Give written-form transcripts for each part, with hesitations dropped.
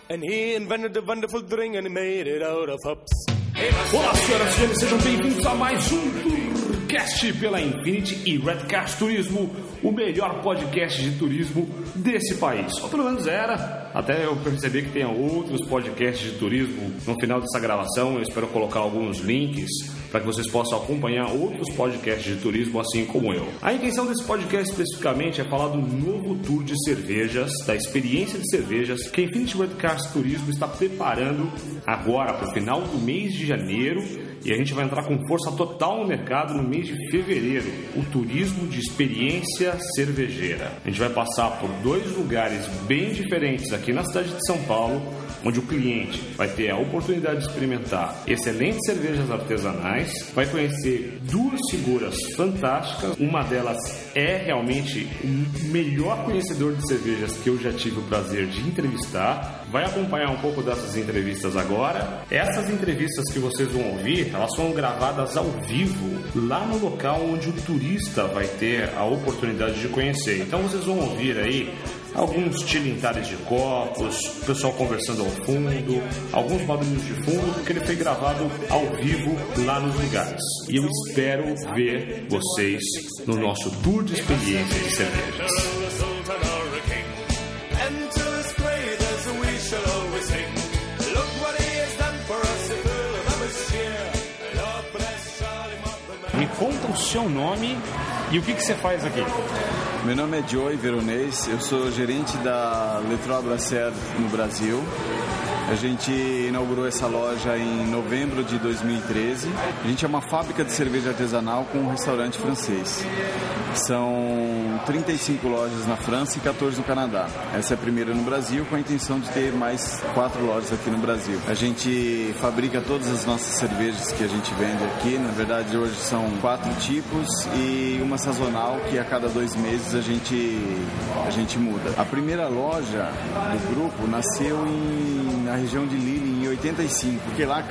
And he invented a wonderful drink and he made it out of hops. Olá, senhoras e senhores, sejam bem-vindos a mais um Tourcast pela Infinity e Redcast Turismo, o melhor podcast de turismo desse país. Ou pelo menos era, até eu perceber que tem outros podcasts de turismo no final dessa gravação. Eu espero colocar alguns links para que vocês possam acompanhar outros podcasts de turismo assim como eu. A intenção desse podcast especificamente é falar do novo tour de cervejas, da experiência de cervejas que a Infinity Redcast Turismo está preparando agora para o final do mês de janeiro, e a gente vai entrar com força total no mercado no mês de fevereiro, o turismo de experiência cervejeira. A gente vai passar por dois lugares bem diferentes aqui na cidade de São Paulo, onde o cliente vai ter a oportunidade de experimentar excelentes cervejas artesanais, vai conhecer duas figuras fantásticas, uma delas é realmente o melhor conhecedor de cervejas que eu já tive o prazer de entrevistar, vai acompanhar um pouco dessas entrevistas agora. Essas entrevistas que vocês vão ouvir, elas foram gravadas ao vivo, lá no local onde o turista vai ter a oportunidade de conhecer. Então vocês vão ouvir aí alguns tilintares de copos, o pessoal conversando ao fundo, alguns barulhos de fundo, porque ele foi gravado ao vivo lá nos lugares. E eu espero ver vocês no nosso tour de experiência de cervejas. Me conta o seu nome e o que você faz aqui. Meu nome é Joey Veronese, eu sou gerente da Les Trois Brasseurs no Brasil. A gente inaugurou essa loja em novembro de 2013. A gente é uma fábrica de cerveja artesanal com um restaurante francês. São 35 lojas na França e 14 no Canadá. Essa é a primeira no Brasil, com a intenção de ter mais 4 lojas aqui no Brasil. A gente fabrica todas as nossas cervejas que a gente vende aqui. Na verdade, hoje são 4 tipos e uma sazonal que a cada 2 meses a gente muda. A primeira loja do grupo nasceu na região de Lille em 85, porque lá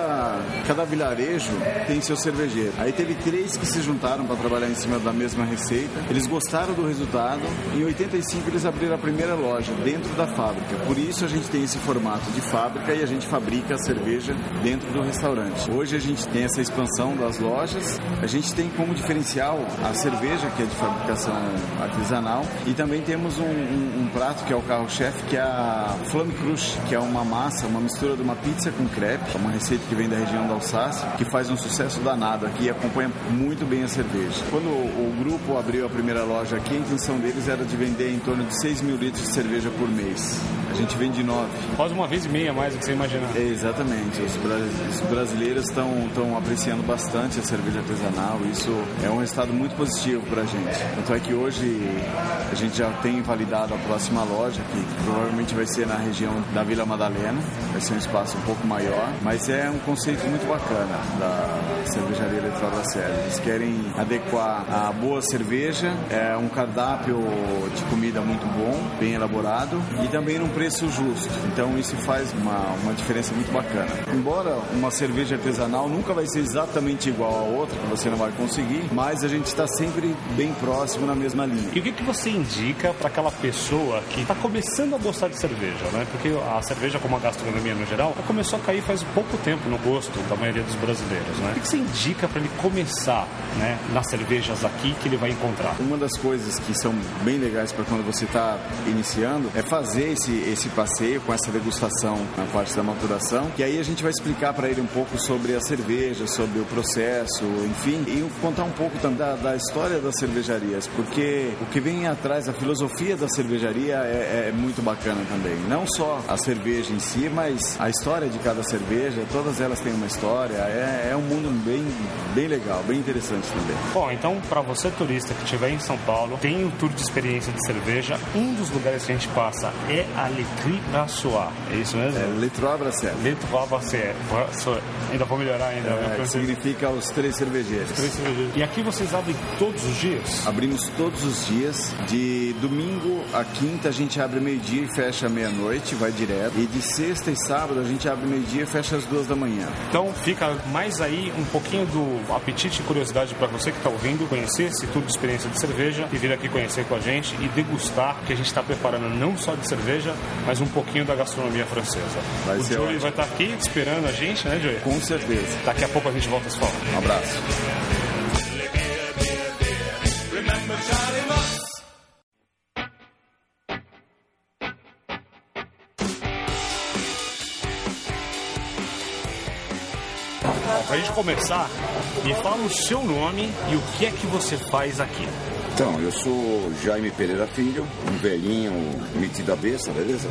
cada vilarejo tem seu cervejeiro. Aí teve 3 que se juntaram para trabalhar em cima da mesma receita. Eles gostaram do resultado. Em 85 eles abriram a primeira loja dentro da fábrica. Por isso a gente tem esse formato de fábrica e a gente fabrica a cerveja dentro do restaurante. Hoje a gente tem essa expansão das lojas. A gente tem como diferencial a cerveja, que é de fabricação artesanal, e também temos um prato que é o carro-chefe, que é a Flamme Cruche, que é uma massa, uma mistura de uma pizza com crepe, é uma receita que vem da região da Alsácia, que faz um sucesso danado aqui e acompanha muito bem a cerveja. Quando o grupo abriu a primeira loja aqui, a intenção deles era de vender em torno de 6 mil litros de cerveja por mês. A gente vende 9. Quase uma vez e meia mais do que você imaginava. Exatamente. Os brasileiros estão apreciando bastante a cerveja artesanal. Isso é um resultado muito positivo para a gente. Tanto é que hoje a gente já tem validado a próxima loja, que provavelmente vai ser na região da Vila Madalena. Vai ser um espaço um pouco maior, mas é um conceito muito bacana da cervejaria Les Trois Brasseurs. Eles querem adequar a boa cerveja, um cardápio de comida muito bom, bem elaborado e também num preço justo. Então isso faz uma diferença muito bacana. Embora uma cerveja artesanal nunca vai ser exatamente igual a outra, que você não vai conseguir, mas a gente está sempre bem próximo na mesma linha. E o que você indica para aquela pessoa que está começando a gostar de cerveja, né? Porque a cerveja, como a gastronomia no geral, começou a cair faz pouco tempo no gosto da maioria dos brasileiros, né? O que você indica para ele começar, né, nas cervejas aqui que ele vai encontrar? Uma das coisas que são bem legais para quando você está iniciando é fazer esse passeio com essa degustação na parte da maturação, que aí a gente vai explicar para ele um pouco sobre a cerveja, sobre o processo, enfim, e contar um pouco também da história das cervejarias, porque o que vem atrás, a filosofia da cervejaria é muito bacana também. Não só a cerveja em si, mas a história de cada cerveja, todas elas têm uma história, é um mundo bem legal, bem interessante também. Bom, então para você turista que estiver em São Paulo, tem o tour de experiência de cerveja, um dos lugares que a gente passa é a Les Trois Brasseurs, é isso mesmo? É, Les Trois Brasseurs. Les Trois Brasseurs. Ainda vou melhorar ainda. Significa os 3 cervejeiros. E aqui vocês abrem todos os dias? Abrimos todos os dias. De domingo a quinta a gente abre meio-dia e fecha meia-noite, vai direto. E de sexta e sábado a gente abre meio-dia e fecha às 2 da manhã. Então fica mais aí um pouquinho do apetite e curiosidade para você que está ouvindo, conhecer esse tour de experiência de cerveja e vir aqui conhecer com a gente e degustar, que a gente está preparando não só de cerveja, mas um pouquinho da gastronomia francesa. O Joey vai estar aqui esperando a gente, né, Joey? Com certeza. Daqui a pouco a gente volta a se falar. Um abraço. Pra gente começar, me fala o seu nome e o que é que você faz aqui. Então, eu sou Jaime Pereira Filho, um velhinho metido a besta, beleza?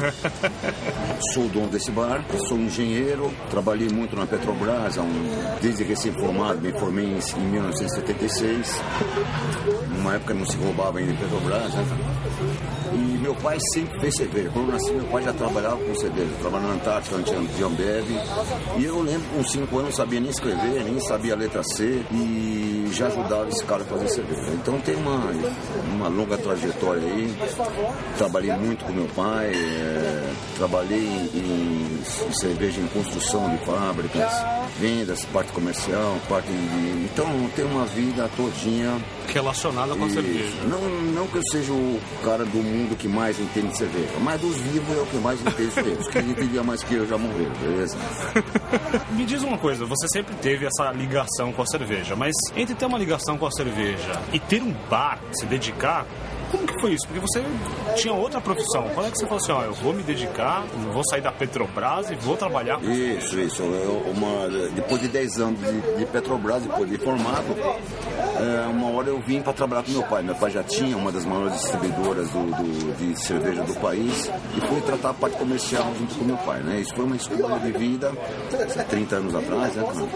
Sou o dono desse bar, sou engenheiro, trabalhei muito na Petrobras, desde recém-formado, me formei em 1976. Numa época não se roubava ainda em Petrobras, né? E meu pai sempre fez cerveja. Quando eu nasci, meu pai já trabalhava com cerveja, trabalhava na Antártica, de Ambev. E eu lembro, com 5 anos, não sabia nem escrever, nem sabia a letra C, e já ajudava esse cara a fazer cerveja. Então tem uma longa trajetória aí. Trabalhei muito com meu pai, trabalhei em cerveja em construção de fábricas, vendas, parte comercial, parte de... Então tem uma vida todinha relacionada com a cerveja. Não que eu seja o cara do mundo que mais entende de cerveja, mas dos vivos é o que mais entende de cerveja. Os que entendiam mais que eu já morreram, beleza? Me diz uma coisa, você sempre teve essa ligação com a cerveja, mas entre ter uma ligação com a cerveja e ter um bar, se dedicar, como que foi isso? Porque você tinha outra profissão. Quando é que você falou assim, eu vou me dedicar, vou sair da Petrobras e vou trabalhar com isso? Depois de 10 anos de Petrobras, depois de formado, uma hora eu vim para trabalhar com meu pai. Meu pai já tinha uma das maiores distribuidoras de cerveja do país e fui tratar a parte comercial junto com meu pai, né? Isso foi uma escolha de vida, 30 anos atrás, né, cara?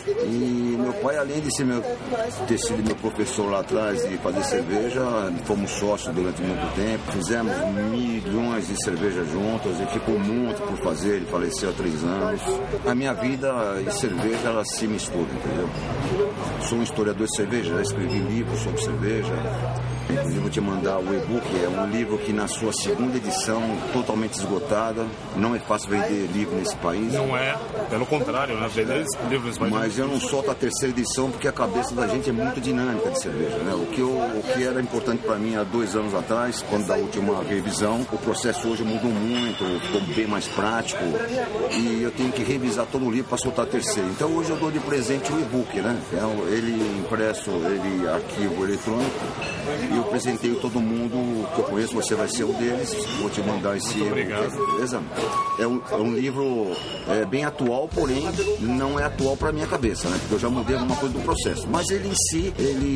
E meu pai, além de ter sido meu professor lá atrás e fazer cerveja, fomos sócios durante muito tempo, fizemos milhões de cervejas juntos, ele ficou muito por fazer, ele faleceu há 3 anos. A minha vida e cerveja, ela se mistura, entendeu? Sou um historiador de cerveja, já escrevi livros sobre cerveja. Inclusive vou te mandar o e-book, é um livro que na sua 2ª edição, totalmente esgotada. Não é fácil vender livro nesse país. Não é, pelo contrário, né? Vender livros nesse país. Mas eu não solto a 3ª edição porque a cabeça da gente é muito dinâmica de cerveja, né? O que era importante para mim há 2 anos atrás, quando da última revisão, o processo hoje mudou muito, ficou bem mais prático e eu tenho que revisar todo o livro para soltar a 3ª. Então hoje eu dou de presente o e-book, né? Ele impresso, ele arquivo eletrônico. E eu presenteio todo mundo que eu conheço, você vai ser um deles. Vou te mandar esse livro. Obrigado. Beleza? É um livro bem atual, porém não é atual para minha cabeça, né? Porque eu já mudei alguma coisa do processo. Mas ele em si,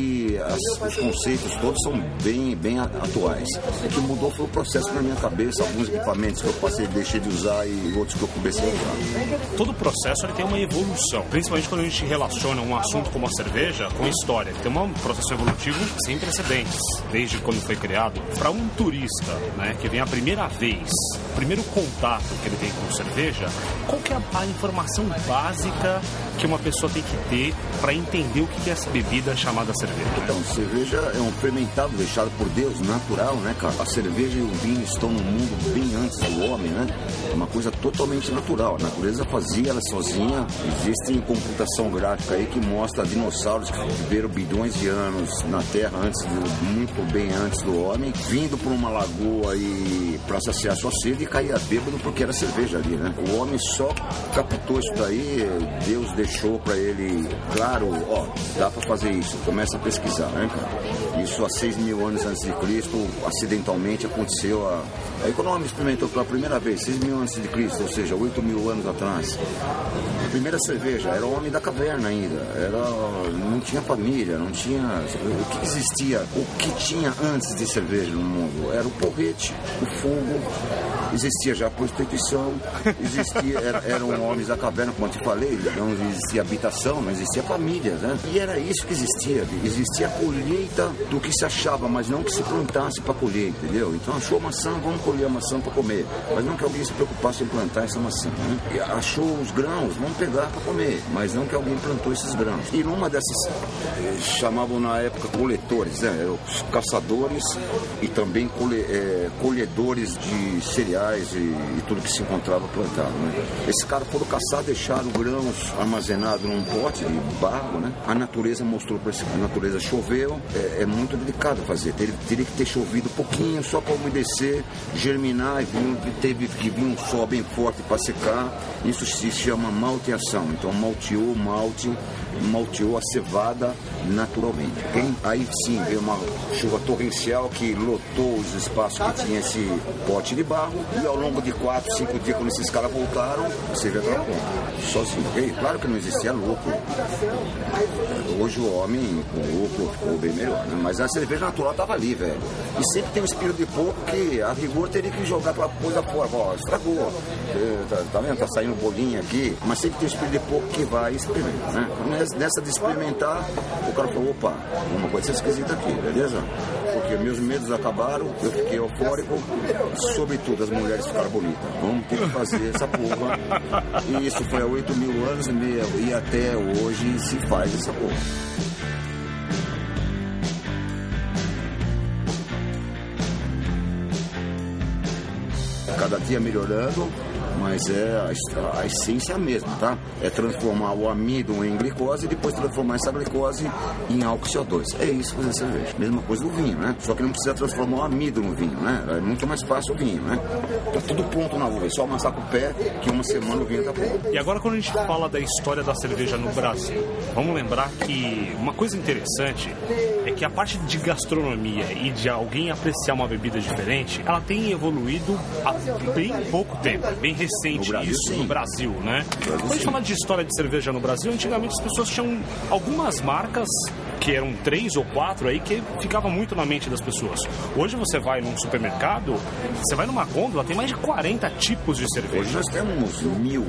os conceitos todos são bem atuais. O que mudou foi o processo na minha cabeça, alguns equipamentos que eu deixei de usar e outros que eu comecei a usar. Todo o processo ele tem uma evolução, principalmente quando a gente relaciona um assunto como a cerveja com a história. Tem um processo evolutivo sem precedentes, desde quando foi criado. Para um turista, né, que vem a primeira vez, o primeiro contato que ele tem com cerveja, qual que é a informação básica que uma pessoa tem que ter para entender o que é essa bebida chamada cerveja? Então, cerveja é um fermentado deixado por Deus, natural, né, cara? A cerveja e o vinho estão no mundo bem antes do homem, né? É uma coisa totalmente natural. A natureza fazia ela sozinha. Existe computação gráfica aí que mostra dinossauros que viveram bilhões de anos na Terra muito bem antes do homem, vindo por uma lagoa e para saciar sua sede e caía bêbado porque era cerveja ali, né? O homem só captou isso daí, Deus deixou para ele, claro, dá para fazer isso, começa a pesquisar, né, cara? Isso há 6.000 anos antes de Cristo, acidentalmente aconteceu aí quando o homem experimentou pela primeira vez, 6.000 antes de Cristo, ou seja, 8.000 anos atrás, a primeira cerveja era o homem da caverna ainda, não tinha família, não tinha... O que existia, o que tinha antes de cerveja no mundo? Era o porrete, o fogo, existia já a prostituição, eram homens da caverna, como eu te falei, não existia habitação, não existia família, né? E era isso que existia a colheita do que se achava, mas não que se plantasse para colher, entendeu? Então achou maçã, vamos colher a maçã para comer, mas não que alguém se preocupasse em plantar essa maçã, né? E achou os grãos, vamos pegar para comer, mas não que alguém plantou esses grãos. E numa dessas, chamavam na época coletores, né? Eram os caçadores e também colhedores de cereais, cereais e tudo que se encontrava plantado, né? Esses caras foram caçar, deixaram grãos armazenados num pote de barro, né? A natureza mostrou para a natureza choveu, é muito delicado fazer, teria que ter chovido pouquinho só para umedecer, germinar, e teve que vir um sol bem forte para secar. Isso se chama malteação. Então malteou a cevada naturalmente, ok? Aí sim veio uma chuva torrencial que lotou os espaços que tinha esse pote de barro, e ao longo de 4, 5 dias, quando esses caras voltaram, você vê aquela ponta, sozinho, ok? Claro que não existia lucro. Hoje o homem, com lucro, ficou bem melhor, né? Mas a cerveja natural estava ali, velho. E sempre tem um espírito de porco que a rigor teria que jogar aquela coisa fora. Ó, estragou. Tá vendo? Tá saindo bolinha aqui. Mas sempre tem um espírito de porco que vai experimentar, né? Nessa de experimentar, o cara falou, opa, uma coisa esquisita aqui, beleza? Porque meus medos acabaram, eu fiquei eufórico, sobretudo as mulheres ficaram bonitas. Vamos ter que fazer essa porra. E isso foi há 8.000 anos e até hoje se faz essa porra. Cada dia melhorando, mas a essência mesma, tá? É transformar o amido em glicose e depois transformar essa glicose em álcool CO2. É isso fazer cerveja. Mesma coisa do vinho, né? Só que não precisa transformar o amido no vinho, né? É muito mais fácil o vinho, né? Tá tudo pronto na uva, é só amassar com o pé que uma semana o vinho tá pronto. E agora quando a gente fala da história da cerveja no Brasil, vamos lembrar que uma coisa interessante é que a parte de gastronomia e de alguém apreciar uma bebida diferente, ela tem evoluído há bem pouco tempo, bem recente no Brasil, né? Quando a gente fala de história de cerveja no Brasil, antigamente as pessoas tinham algumas marcas que eram 3 ou 4 aí que ficavam muito na mente das pessoas. Hoje você vai num supermercado, você vai numa gôndola, tem mais de 40 tipos de cerveja. Hoje nós temos mil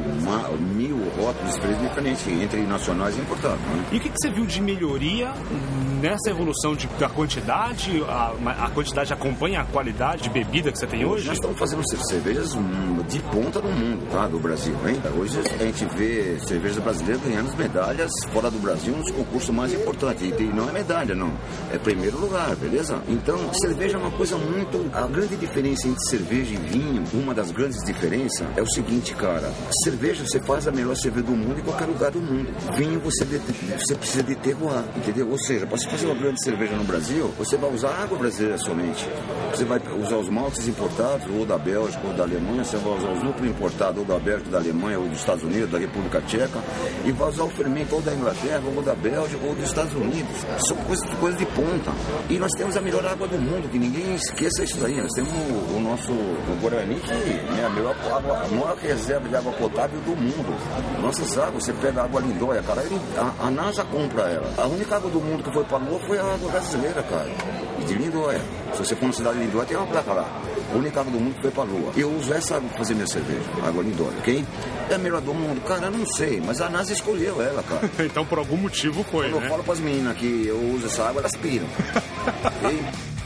rótulos diferentes entre nacionais e importados, né? E o que você viu de melhoria nessa evolução da quantidade? A quantidade acompanha a qualidade de bebida que você tem hoje? Nós estamos fazendo cervejas de ponta no mundo, tá? Do Brasil, hein? Hoje a gente vê cervejas brasileiras ganhando medalhas fora do Brasil nos concursos mais importantes. E não é medalha, não. É primeiro lugar, beleza? Então, cerveja é uma coisa muito... A grande diferença entre cerveja e vinho, uma das grandes diferenças, é o seguinte, cara. Cerveja, você faz a melhor cerveja do mundo em qualquer lugar do mundo. Vinho, você precisa de terroir, entendeu? Ou seja, para você fazer uma grande cerveja no Brasil, você vai usar água brasileira somente. Você vai usar os maltes importados, ou da Bélgica, ou da Alemanha. Você vai usar os lúpulos importados, ou da Bélgica, da Alemanha, ou dos Estados Unidos, da República Tcheca. E vai usar o fermento ou da Inglaterra, ou da Bélgica, ou dos Estados Unidos. São coisas de ponta. E nós temos a melhor água do mundo, que ninguém esqueça isso daí. Nós temos o nosso Guarani, que é a maior reserva de água potável do mundo. Nossas águas, você pega a água Lindóia, cara, a NASA compra ela. A única água do mundo que foi para a Lua foi a água brasileira, cara. E de Lindóia. Se você for na cidade de Lindóia, tem uma placa lá. A única água do mundo que foi para a Lua. Eu uso essa água para fazer minha cerveja, água Lindóia, ok? É a melhor do mundo. Cara, eu não sei, mas a NASA escolheu ela, cara. Então, por algum motivo foi, Quando eu falo para as meninas que eu uso essa água, elas piram. Ok?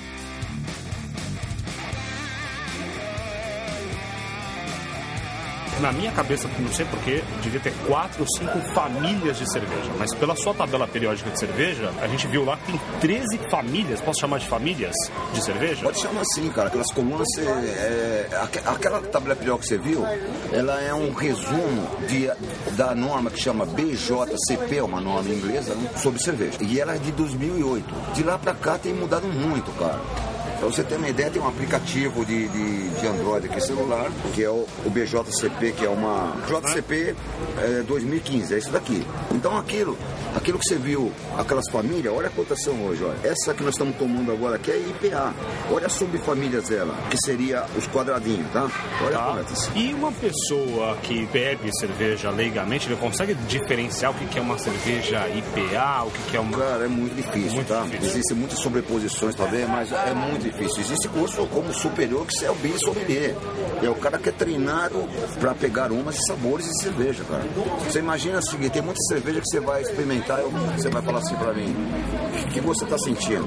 Na minha cabeça, não sei porquê, devia ter 4 ou 5 famílias de cerveja. Mas pela sua tabela periódica de cerveja, a gente viu lá que tem 13 famílias. Posso chamar de famílias de cerveja? Pode chamar assim, cara. Aquelas colunas, aquela tabela periódica que você viu, ela é um resumo da norma que chama BJCP, uma norma inglesa, né, sobre cerveja. E ela é de 2008. De lá pra cá tem mudado muito, cara. Pra você ter uma ideia, tem um aplicativo de Android aqui celular, que é o BJCP, que é uma... JCP 2015, é isso daqui. Então aquilo que você viu, aquelas famílias, olha a cotação hoje, olha. Essa que nós estamos tomando agora aqui é IPA. Olha as subfamílias dela, que seria os quadradinhos, tá? Olha a cotação. E uma pessoa que bebe cerveja leigamente, ele consegue diferenciar o que é uma cerveja IPA, o que é uma... Cara, é muito difícil, tá? Existem muitas sobreposições talvez, mas é muito difícil. Existe curso como superior que é o BIS sommelier. É o cara que é treinado para pegar aromas e sabores de cerveja, cara. Você imagina o seguinte, tem muita cerveja que você vai experimentar, você vai falar assim para mim, o que você está sentindo?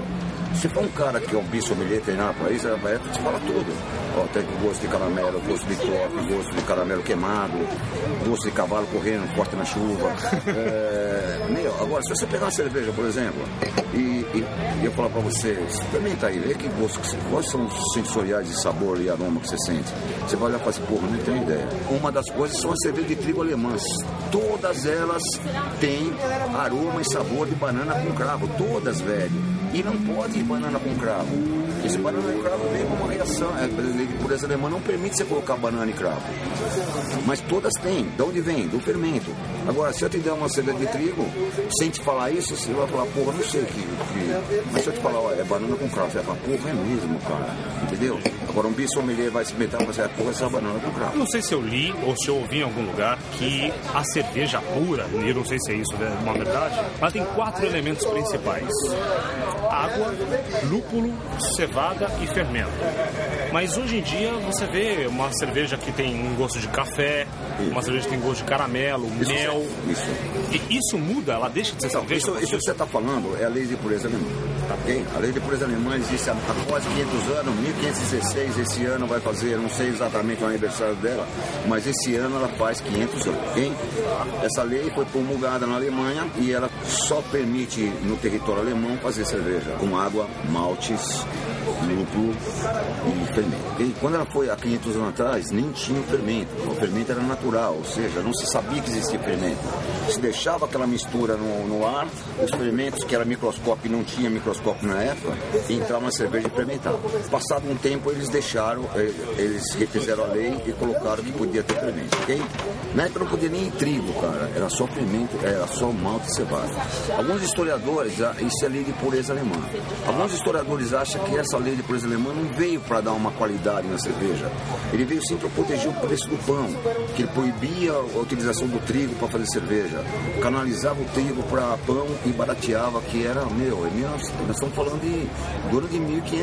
Se for um cara que é um bisommelier treinar para isso, vai te falar tudo. Ó, tem gosto de caramelo, gosto de toque, gosto de caramelo queimado, gosto de cavalo correndo forte na chuva. Agora, se você pegar uma cerveja, por exemplo, e eu falar para você, experimenta aí, vê que gosto, quais são os sensoriais de sabor e aroma que você sente. Você vai olhar e falar assim, porra, não tenho ideia. Uma das coisas são as cervejas de trigo alemãs. Todas elas têm aroma e sabor de banana com cravo. Todas, velho. E não pode ir banana com cravo. Esse banana com cravo vem com uma reação. A lei de pureza alemã não permite você colocar banana e cravo. Mas todas têm. De onde vem? Do fermento. Agora, se eu te der uma cerveja de trigo, sem te falar isso, você vai falar, porra, não sei o que. Mas se eu te falar, ó, é banana com cravo, você vai falar, porra, é mesmo, cara. Entendeu? Agora, um bisommelier vai se meter e vai falar, porra, essa banana com cravo. Eu não sei se eu li ou se eu ouvi em algum lugar que a cerveja pura, e eu não sei se é isso, é uma verdade, ela tem 4 elementos principais: água, lúpulo, cevada e fermento. Mas hoje em dia você vê uma cerveja que tem um gosto de café, uma cerveja que tem gosto de caramelo, mel. E isso muda, ela deixa de ser cerveja? Isso que você está falando é a lei de pureza alemã. Okay? A lei de pureza alemã existe há quase 500 anos, 1516, esse ano vai fazer, não sei exatamente o aniversário dela, mas esse ano ela faz 500 anos. Okay? Essa lei foi promulgada na Alemanha e ela só permite no território alemão fazer cerveja com água, maltes, lúpulo e fermento. Okay? Quando ela foi há 500 anos atrás, nem tinha o fermento. O fermento era natural, ou seja, não se sabia que existia fermento. Se deixava aquela mistura no ar, os fermentos, que era microscópio e não tinha microscópio na época, entrava na cerveja e fermentava. Passado um tempo, eles refizeram a lei e colocaram que podia ter fermento. Okay? Na época não podia nem trigo, cara, era só fermento, era só malte e cevada. Alguns historiadores, isso é lei de pureza alemã. Alguns historiadores acham que essa lei de pureza alemã não veio para dar uma qualidade na cerveja. Ele veio sim para proteger o preço do pão, que ele proibia a utilização do trigo para fazer cerveja, canalizava o trigo para pão e barateava, que era, nós estamos falando do ano de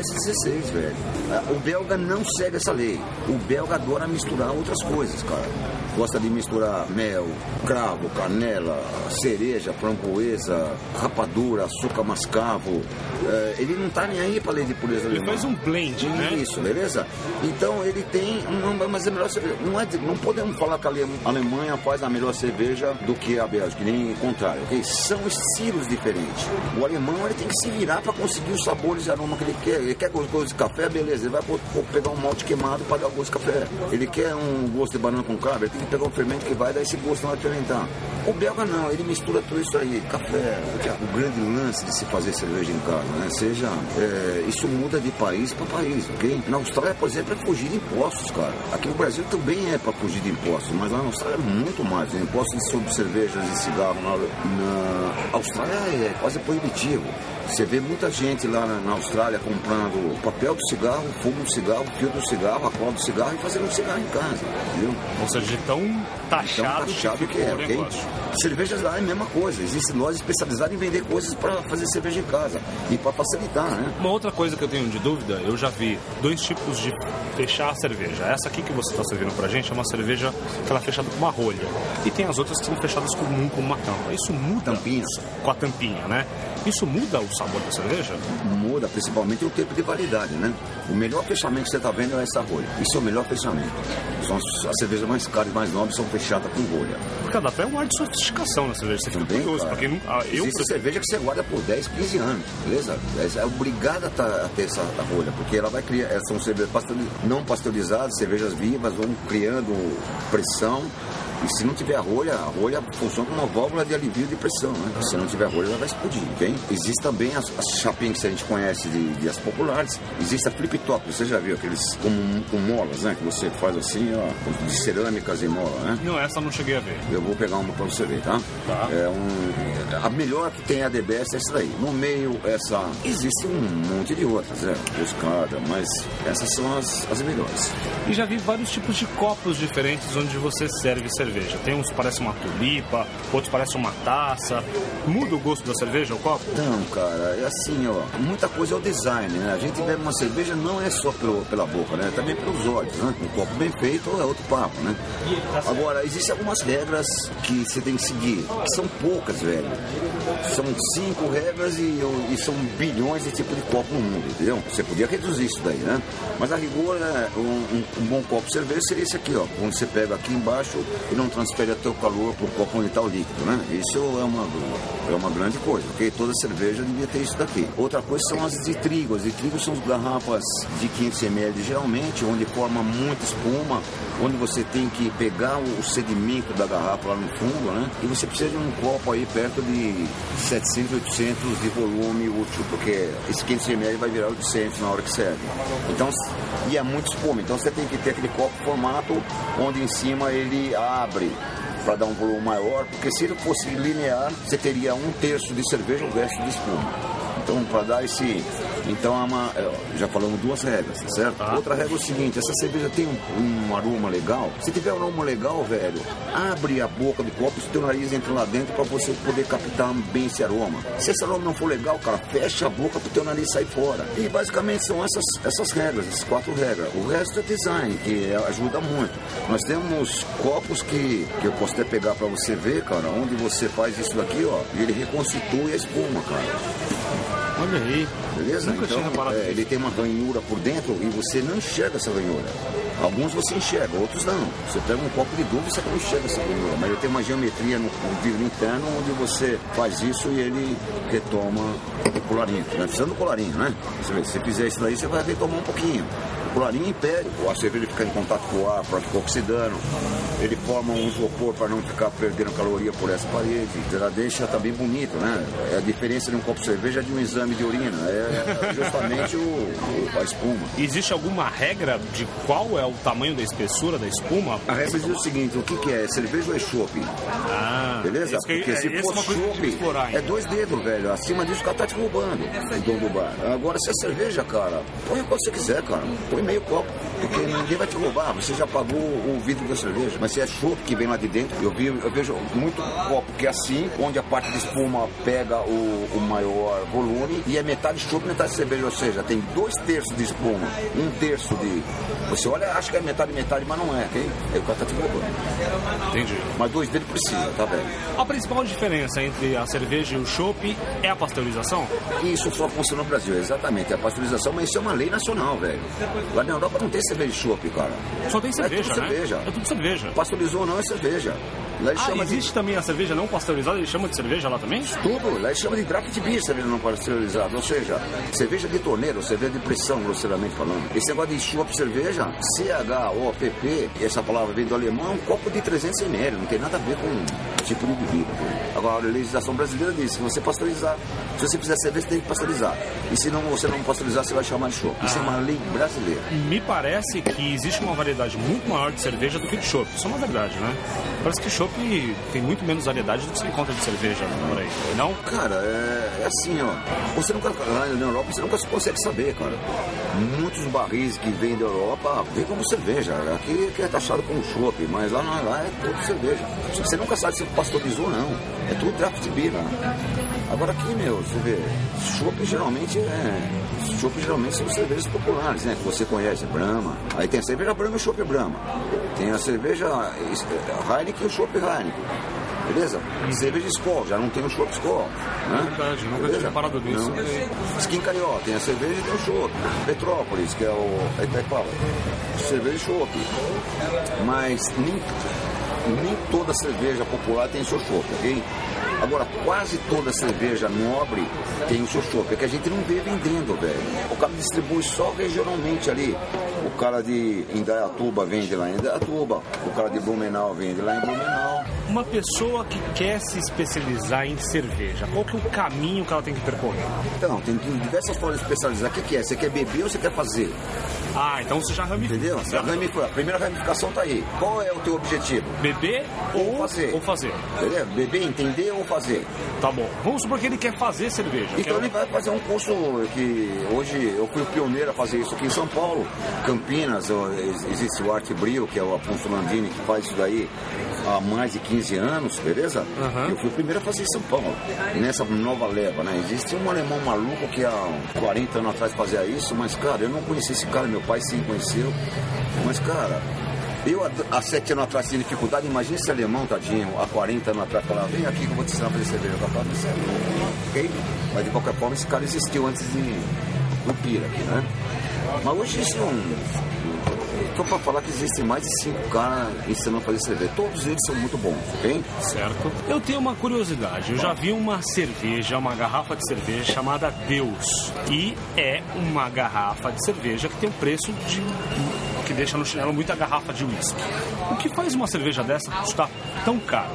1516, velho. O belga não segue essa lei. O belga adora misturar outras coisas, cara. Gosta de misturar mel, cravo, canela, cereja, framboesa, rapadura, açúcar mascavo. Ele não tá nem aí pra lei de pureza alemã. Ele faz um blend, né? Isso, beleza? Então ele tem mas é melhor cerveja. Não podemos falar que a Alemanha faz a melhor cerveja do que a Bélgica, nem o contrário. Okay? São estilos diferentes. O alemão ele tem que se virar para conseguir os sabores e aroma que ele quer. Ele quer gosto de café, beleza. Ele vai pegar um malte queimado para dar o gosto de café. Ele quer um gosto de banana com cravo, ele tem que pegar um fermento que vai dar esse gosto, não vai fermentar. O belga não, ele mistura tudo isso aí. Café, o grande lance de se fazer cerveja em casa, né? Isso muda de país para país, ok? Na Austrália, por exemplo, é fugir de impostos, cara. Aqui no Brasil também é para fugir de impostos, mas lá na Austrália é muito mais. Impostos sobre cervejas e cigarro na Austrália é quase proibitivo. Você vê muita gente lá na Austrália comprando o papel do cigarro, o fumo do cigarro, o fio do cigarro, a cola do cigarro e fazendo um cigarro em casa, entendeu? Ou seja, de tão taxado que é, ok? Cervejas lá é a mesma coisa. Existem lojas especializadas em vender coisas para fazer cerveja em casa e para facilitar, né? Uma outra coisa que eu tenho de dúvida, eu já vi 2 tipos de fechar a cerveja. Essa aqui que você está servindo pra gente é uma cerveja que ela é fechada com uma rolha. E tem as outras que são fechadas com uma tampa. Isso muda com a tampinha, né? Isso muda o sabor da cerveja? Muda, principalmente o tempo de validade, né? O melhor fechamento que você está vendo é essa rolha. Isso é o melhor fechamento. As cervejas mais caras e mais nobres são fechadas com rolha. Porque dá até um ar de sofisticação na cerveja. Você fica curioso. Porque existe cerveja que você guarda por 10, 15 anos, beleza? É obrigada a ter essa rolha, porque ela vai criar... São cervejas não pasteurizadas, cervejas vivas, vão criando pressão. E se não tiver a rolha funciona como uma válvula de alivio de pressão, né? Se não tiver a rolha, ela vai explodir, ok? Existe também as chapinhas que a gente conhece de as populares. Existe a flip top, você já viu aqueles com molas, né? Que você faz assim, ó, de cerâmicas e mola, né? Não, essa eu não cheguei a ver. Eu vou pegar uma pra você ver, tá? A melhor que tem a The Best é essa daí. No meio, existe um monte de outras, buscada, mas essas são as melhores. E já vi vários tipos de copos diferentes onde você serve cerveja. cerveja? Tem uns que parecem uma tulipa, outros parecem uma taça. Muda o gosto da cerveja, o copo? Então, cara, é assim, ó, muita coisa é o design, né? A gente bebe uma cerveja não é só pela boca, né? Também pelos olhos, né? Um copo bem feito é outro papo, né? Agora, existem algumas regras que você tem que seguir, que são poucas, velho. São 5 regras e são bilhões de tipos de copo no mundo, entendeu? Você podia reduzir isso daí, né? Mas a rigor, um bom copo de cerveja seria esse aqui, ó. Quando você pega aqui embaixo e não transfere até o calor pro copo onde está o líquido, né? Isso é uma grande coisa, ok? Toda cerveja devia ter isso daqui. Outra coisa são as de trigo. As de trigo são garrafas de 500 ml, geralmente, onde forma muita espuma, onde você tem que pegar o sedimento da garrafa lá no fundo, né? E você precisa de um copo aí perto de 700, 800 de volume útil, porque esse 500 ml vai virar 800 na hora que serve. Então, e é muito espuma, então você tem que ter aquele copo formato onde em cima ele abre para dar um volume maior, porque se ele fosse linear, você teria 1/3 de cerveja, o resto de espuma. Então, para dar esse... Então, já falamos 2 regras, tá certo? Outra regra é o seguinte, essa cerveja tem um aroma legal. Se tiver um aroma legal, velho, abre a boca do copo, se o teu nariz entra lá dentro para você poder captar bem esse aroma. Se esse aroma não for legal, cara, fecha a boca para o teu nariz sair fora. E basicamente são essas regras, essas 4 regras. O resto é design, que ajuda muito. Nós temos copos que eu posso até pegar para você ver, cara, onde você faz isso daqui, ó, e ele reconstitui a espuma, cara. Olha aí. Beleza? Nunca tinha reparado Então, ele tem uma ranhura por dentro e você não enxerga essa ranhura. Alguns você enxerga, outros não. Você pega um copo de dúvida, você não enxerga essa ranhura. Mas ele tem uma geometria no vidro interno onde você faz isso e ele retoma o colarinho. Não precisando do colarinho, né? Se você fizer isso daí, você vai retomar um pouquinho. O colarinho impede, a cerveja fica em contato com o ar para ficar oxidando. Ele forma um isopor para não ficar perdendo caloria por essa parede. Ela deixa também bonito, né? A diferença de um copo de cerveja é de um exame de urina. É justamente a espuma. Existe alguma regra de qual é o tamanho da espessura da espuma? A regra diz o seguinte, o que é? Cerveja ou é chopp? Beleza? Porque se for chopp, é 2 dedos, velho. Acima disso o cara tá te roubando, o dono do bar. Agora, se é cerveja, cara, põe o que você quiser, cara. Põe meio copo, porque ninguém vai te roubar. Você já pagou o vidro da cerveja. Mas se é chopp que vem lá de dentro, eu vejo muito copo que é assim, onde a parte de espuma pega o maior volume e é metade chopp, metade cerveja. Ou seja, tem 2/3 de espuma, 1/3 de... Você olha, acha que é metade, mas não é, ok? Aí o cara tá te roubando. Entendi. Mas 2 dedos precisa, tá, velho? A principal diferença entre a cerveja e o chopp é a pasteurização? Isso só funciona no Brasil, exatamente. A pasteurização, mas isso é uma lei nacional, velho. Lá na Europa não tem cerveja de chopp, cara. Só tem cerveja, é tudo cerveja. É tudo cerveja. Pasteurizou não é cerveja. Lá existe também a cerveja não pasteurizada, eles chamam de cerveja lá também? Tudo, lá eles chamam de draft beer, cerveja não pasteurizada, ou seja, cerveja de torneira, ou cerveja de pressão, grosseiramente falando. Esse negócio de chopp cerveja, CHOPP, essa palavra vem do alemão, é um copo de 300 ml, não tem nada a ver com tipo de bebida. Agora, a legislação brasileira diz, se você pasteurizar, se você fizer cerveja, você tem que pasteurizar. E se não, você não pasteurizar, você vai chamar de chopp. Isso é uma lei brasileira. Me parece que existe uma variedade muito maior de cerveja do que de chopp. Isso é uma verdade, né? Parece que chopp tem muito menos variedade do que você encontra de cerveja por aí, não? Cara, é assim, ó. Você nunca, lá na Europa, você nunca consegue saber, cara. Muitos barris que vêm da Europa vêm como cerveja. Aqui é taxado como chopp, mas lá é tudo cerveja. Você nunca sabe se pasteurizou ou não. É tudo draft beer, né? Agora aqui, você vê, chopp geralmente são cervejas populares, né? Que você conhece, Brahma. Aí tem a cerveja Brahma e o chopp Brahma. Tem a cerveja Heineken e o chopp Heineken. Beleza? Cerveja Skol, já não tem o chopp Skol. Né? Verdade, nunca tinha parado disso. Skin Carioca, tem a cerveja e tem o chopp. Petrópolis, que é o Itaipava. Cerveja e chopp. Mas nem toda cerveja popular tem seu chopp, ok? Agora, quase toda cerveja nobre tem o seu chopp, é que a gente não vê vendendo, velho. O cara distribui só regionalmente ali. O cara de Indaiatuba vende lá em Indaiatuba, o cara de Blumenau vende lá em Blumenau. Uma pessoa que quer se especializar em cerveja, qual que é o caminho que ela tem que percorrer? Então, tem diversas formas de especializar. O que é? Você quer beber ou você quer fazer? Então você já ramifica. Entendeu? A primeira ramificação tá aí. Qual é o teu objetivo? Beber ou fazer. Entendeu? Beber, entender ou fazer. Tá bom. Vamos supor que ele quer fazer cerveja. Então ele vai fazer um curso que hoje eu fui o pioneiro a fazer isso aqui em São Paulo, Campinas, existe o Arte Bril, que é o Afonso Landini, que faz isso daí há mais de 15 anos, beleza? Eu fui o primeiro a fazer em São Paulo, nessa nova leva, né? Existe um alemão maluco que há 40 anos atrás fazia isso, mas cara, eu não conheci esse cara, meu pai sim conheceu, mas cara, eu há 7 anos atrás tinha dificuldade, imagina esse alemão, tadinho, há 40 anos atrás falava, vem aqui que eu vou te ensinar a fazer cerveja, eu falava, ok? Mas de qualquer forma esse cara existiu antes do Pira aqui, né? Mas hoje isso estou para falar que existem mais de 5 caras ensinando a fazer cerveja. Todos eles são muito bons, ok? Certo. Eu tenho uma curiosidade. Eu já vi uma cerveja, uma garrafa de cerveja chamada Deus. E é uma garrafa de cerveja que tem um preço que deixa no chinelo muita garrafa de uísque. O que faz uma cerveja dessa custar tão caro?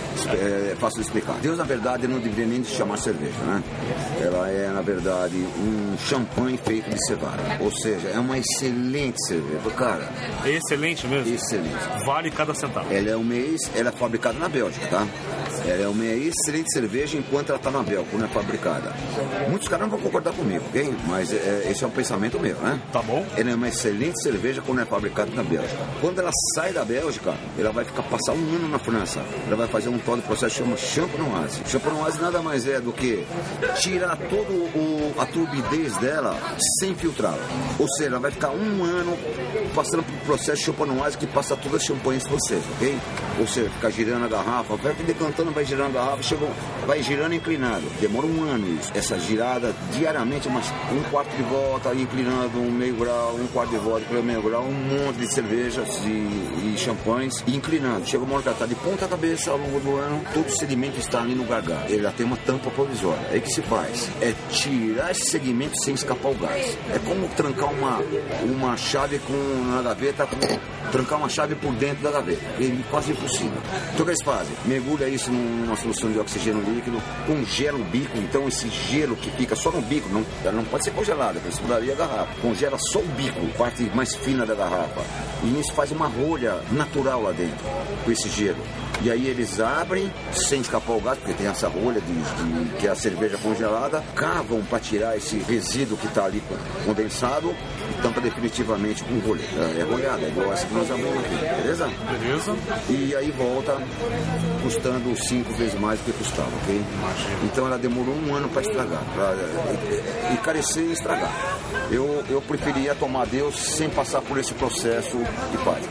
É fácil de explicar. Deus, na verdade, não deveria nem se chamar cerveja, né? Ela é, na verdade, um champanhe feito de cevada. Ou seja, é uma excelente cerveja. Cara, é excelente mesmo? Excelente. Vale cada centavo. Ela é fabricada na Bélgica, tá? Ela é uma excelente cerveja enquanto ela está na Bélgica, quando é fabricada. Muitos caras não vão concordar comigo, ok? Mas esse é um pensamento meu, né? Tá bom. Ela é uma excelente cerveja quando é fabricada na Bélgica. Quando ela sai da Bélgica, ela vai passar um ano na França. Ela vai fazer um tal de processo que chama champenoise. Champenoise nada mais é do que tirar toda a turbidez dela sem filtrá-la. Ou seja, ela vai ficar um ano passando por processo champenoise que passa todas as champanhes de vocês, ok? Ou seja, ficar girando a garrafa, vai decantando, vai girando a garrafa, vai girando inclinado. Demora um ano isso. Essa girada diariamente, um quarto de volta, inclinando um meio grau, um quarto de volta, pelo meio grau, um monte de cervejas e champanhes e inclinando. Chega uma hora que ela está de ponta cabeça ao longo do ano, todo o sedimento está ali no gargalo. Ele já tem uma tampa provisória. Aí o que se faz? É tirar esse segmento sem escapar o gás. É como trancar uma chave na gaveta, trancar uma chave por dentro da gaveta. É quase impossível. Então o que eles fazem? Mergulha isso numa solução de oxigênio líquido, congela o bico, então esse gelo que fica só no bico, ela não pode ser congelada, porque isso mudaria a garrafa. Congela só o bico, parte mais fina da garrafa. E nisso faz uma rolha natural lá dentro, com esse gelo. E aí eles abrem, sem escapar o gás, porque tem essa rolha que é a cerveja congelada, cavam para tirar esse resíduo que está ali condensado e tampa definitivamente com rolha. É rolhada, é igual essa que nós abrimos aqui, beleza? Beleza. E aí volta custando 5 vezes mais do que custava, ok? Imagina. Então ela demorou um ano para estragar, para encarecer e estragar. Eu preferia tomar Deus sem passar por esse processo que faz.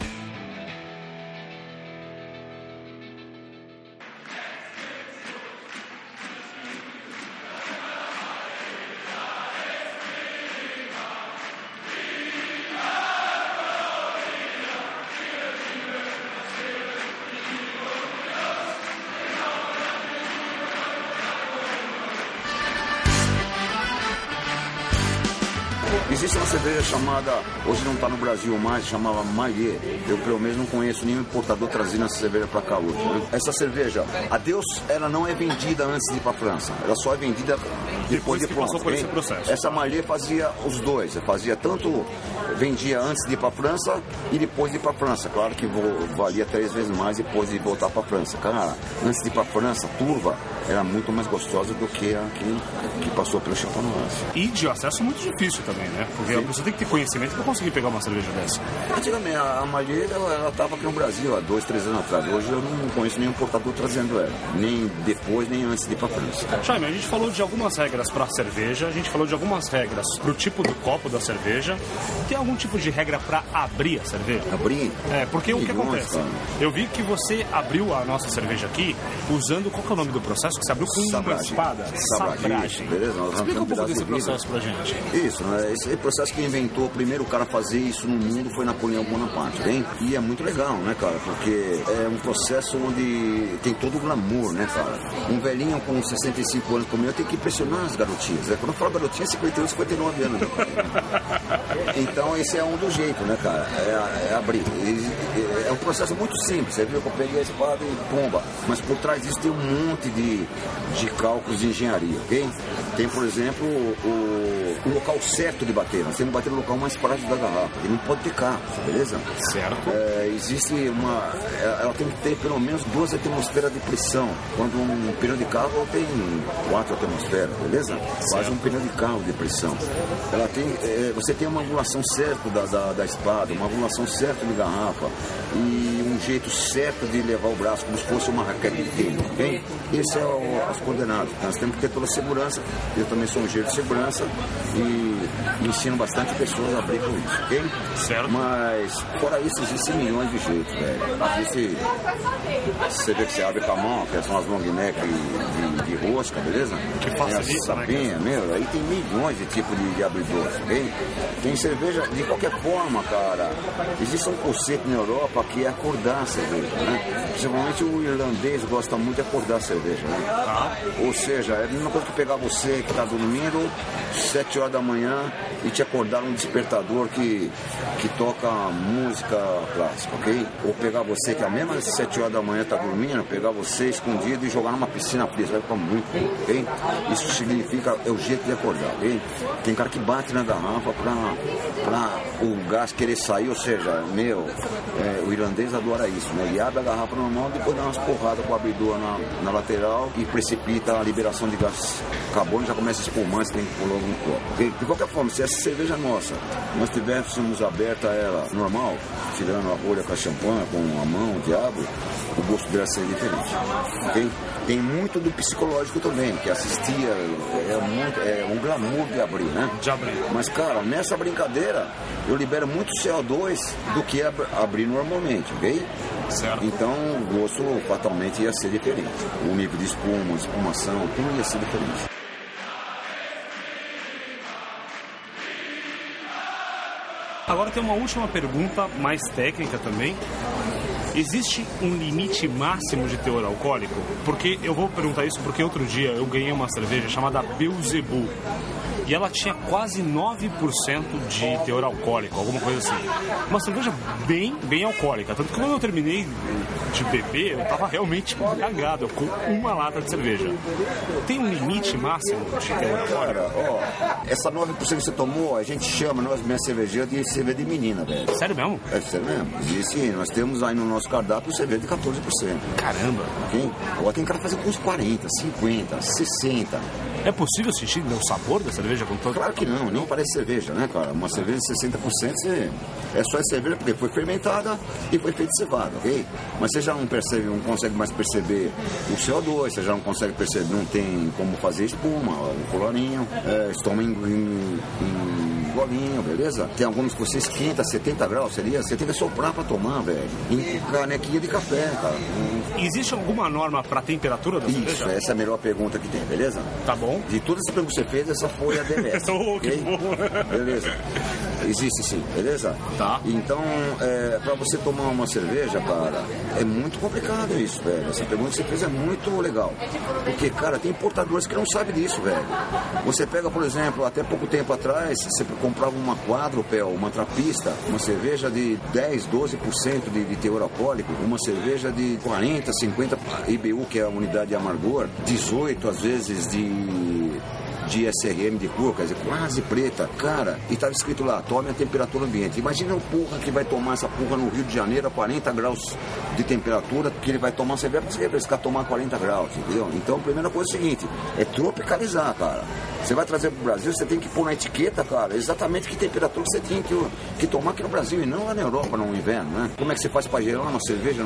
Existe uma cerveja chamada, hoje não está no Brasil mais, chamava Maillet. Eu pelo menos não conheço nenhum importador trazendo essa cerveja para cá hoje, né? Essa cerveja, a Deus, ela não é vendida antes de ir para a França. Ela só é vendida depois de pronto. Passou por esse processo. Essa Maillet fazia os dois. Fazia tanto, vendia antes de ir para a França e depois de ir para a França. Claro que valia 3 vezes mais depois de voltar para a França. Cara, antes de ir para a França, a turva era muito mais gostosa do que a que passou pelo champenoise. E de acesso muito difícil também, né? Porque você tem que ter conhecimento para conseguir pegar uma cerveja dessa. Antigamente, a Maillet, ela estava aqui no Brasil há 2, 3 anos atrás. Hoje eu não conheço nenhum importador trazendo ela. Nem depois, nem antes de ir para a França. Jaime, a gente falou de algumas regras para a cerveja, a gente falou de algumas regras para o tipo do copo da cerveja. Tem algum tipo de regra para abrir a cerveja? Abrir? Porque o que acontece? Cara. Eu vi que você abriu a nossa cerveja aqui usando, qual que é o nome do processo? Que você abriu com uma espada? Sabragem. Beleza? Explica um pouco desse processo pra gente. Isso, né? Esse processo que inventou, o primeiro cara a fazer isso no mundo foi Napoleão Bonaparte, hein? E é muito legal, né, cara? Porque é um processo onde tem todo o glamour, né, cara? Um velhinho com 65 anos como eu tem que impressionar as garotinhas. Quando eu falo garotinha, 51, 59 anos. Então, Então esse é um dos jeitos, né, cara? É abrir. É um processo muito simples. Você viu que eu peguei a espada e pomba. Mas por trás disso tem um monte de cálculos de engenharia, ok? Tem, por exemplo, o local certo de bater. Nós temos que bater no local mais prático da garrafa. Ele não pode ter carro, beleza? Certo. Existe ela tem que ter pelo menos 2 atmosferas de pressão. Quando um pneu de carro tem 4 atmosferas, beleza? Quase um pneu de carro de pressão. Ela tem, você tem uma angulação certa da espada, uma angulação certa de garrafa e um jeito certo de levar o braço como se fosse uma raquete de tênis, ok? Esse é as coordenadas. Nós temos que ter toda a segurança. Eu também sou um engenheiro de segurança e ensino bastante pessoas a abrir com isso, ok? Certo. Mas, fora isso, existem milhões de jeitos, velho. Existe, você vê que você abre com a mão, que são as long neck de rosca, beleza? Que facilita, né? Meu, aí tem milhões de tipos de abridores, ok? Tem cerveja de qualquer forma, cara. Existe um conceito na Europa que é acordar a cerveja, né? Principalmente o irlandês gosta muito de acordar a cerveja, né? Tá. Ou seja, é a mesma coisa que pegar você que está dormindo 7 horas da manhã e te acordar um despertador que toca música clássica, ok? Ou pegar você que a mesma 7 horas da manhã está dormindo, pegar você escondido e jogar numa piscina fria, vai ficar muito bom, ok? Isso significa, é o jeito de acordar, ok? Tem cara que bate na garrafa pra o gás querer sair, ou seja, o irlandês adora isso, né? Ele abre a garrafa normal, depois dá umas porradas com o abridor na lateral e precipita a liberação de gás carbônico, já começa a espumar, você tem que pôr logo no copo, ok? De qualquer forma, se essa cerveja nossa, nós tivéssemos aberta ela normal, tirando a rolha com a champanhe, com a mão, o diabo, o gosto dela seria diferente, ok? Tem muito do psicológico também, que assistir é um glamour de abrir, né? De abrir. Mas, cara, nessa brincadeira, eu libero muito CO2 do que abrir normalmente, ok? Certo. Então, o gosto fatalmente ia ser diferente. O nível de espuma, espumação, tudo ia ser diferente. Agora tem uma última pergunta, mais técnica também. Existe um limite máximo de teor alcoólico? Porque eu vou perguntar isso porque outro dia eu ganhei uma cerveja chamada Beelzebub e ela tinha quase 9% de teor alcoólico, alguma coisa assim. Uma cerveja bem alcoólica. Tanto que quando eu terminei de beber, eu tava realmente embriagado com uma lata de cerveja. Tem um limite máximo de teor alcoólico? Cara, essa 9% que você tomou, a gente chama, nós mesmos cervejeiros, de cerveja de menina, velho. Sério mesmo? É sério mesmo. Existe, nós temos aí no nosso cardápio cerveja de 14%. Caramba! Okay? Ou tem cara que faz com uns 40, 50, 60. É possível sentir o sabor da cerveja com todo? Claro que não parece cerveja, né, cara? Uma cerveja de 60% é só cerveja porque foi fermentada e foi feita cevada, ok? Mas você já não percebe, não consegue mais perceber o CO2, você já não consegue perceber, não tem como fazer espuma, o colorinho, toma em golinho, beleza? Tem alguns que você esquenta 70 graus, você tem que soprar pra tomar, velho. Em canequinha de café, cara. Existe alguma norma pra temperatura da cerveja? Isso, essa é a melhor pergunta que tem, beleza? Tá bom. De todas as perguntas que você fez, essa foi a DMS. Que bom. Beleza. Existe sim, beleza? Tá. Então, pra você tomar uma cerveja, cara, é muito complicado isso, velho. Essa pergunta que você fez é muito legal. Porque, cara, tem importadores que não sabem disso, velho. Você pega, por exemplo, até pouco tempo atrás, você comprava uma Quadrupel, uma trapista, uma cerveja de 10, 12% de teor alcoólico, uma cerveja de 40, 50 IBU, que é a unidade de amargor, 18 às vezes de SRM de cor, quer dizer, quase preta, cara, e estava escrito lá, tome a temperatura ambiente. Imagina o porra que vai tomar essa porra no Rio de Janeiro a 40 graus de temperatura, que ele vai tomar cerveja, porque você vai precisar tomar 40 graus, entendeu? Então a primeira coisa é o seguinte, é tropicalizar, cara. Você vai trazer pro Brasil, você tem que pôr na etiqueta, cara, exatamente que temperatura você tem que tomar aqui no Brasil e não lá na Europa no inverno, né? Como é que você faz pra gelar uma cerveja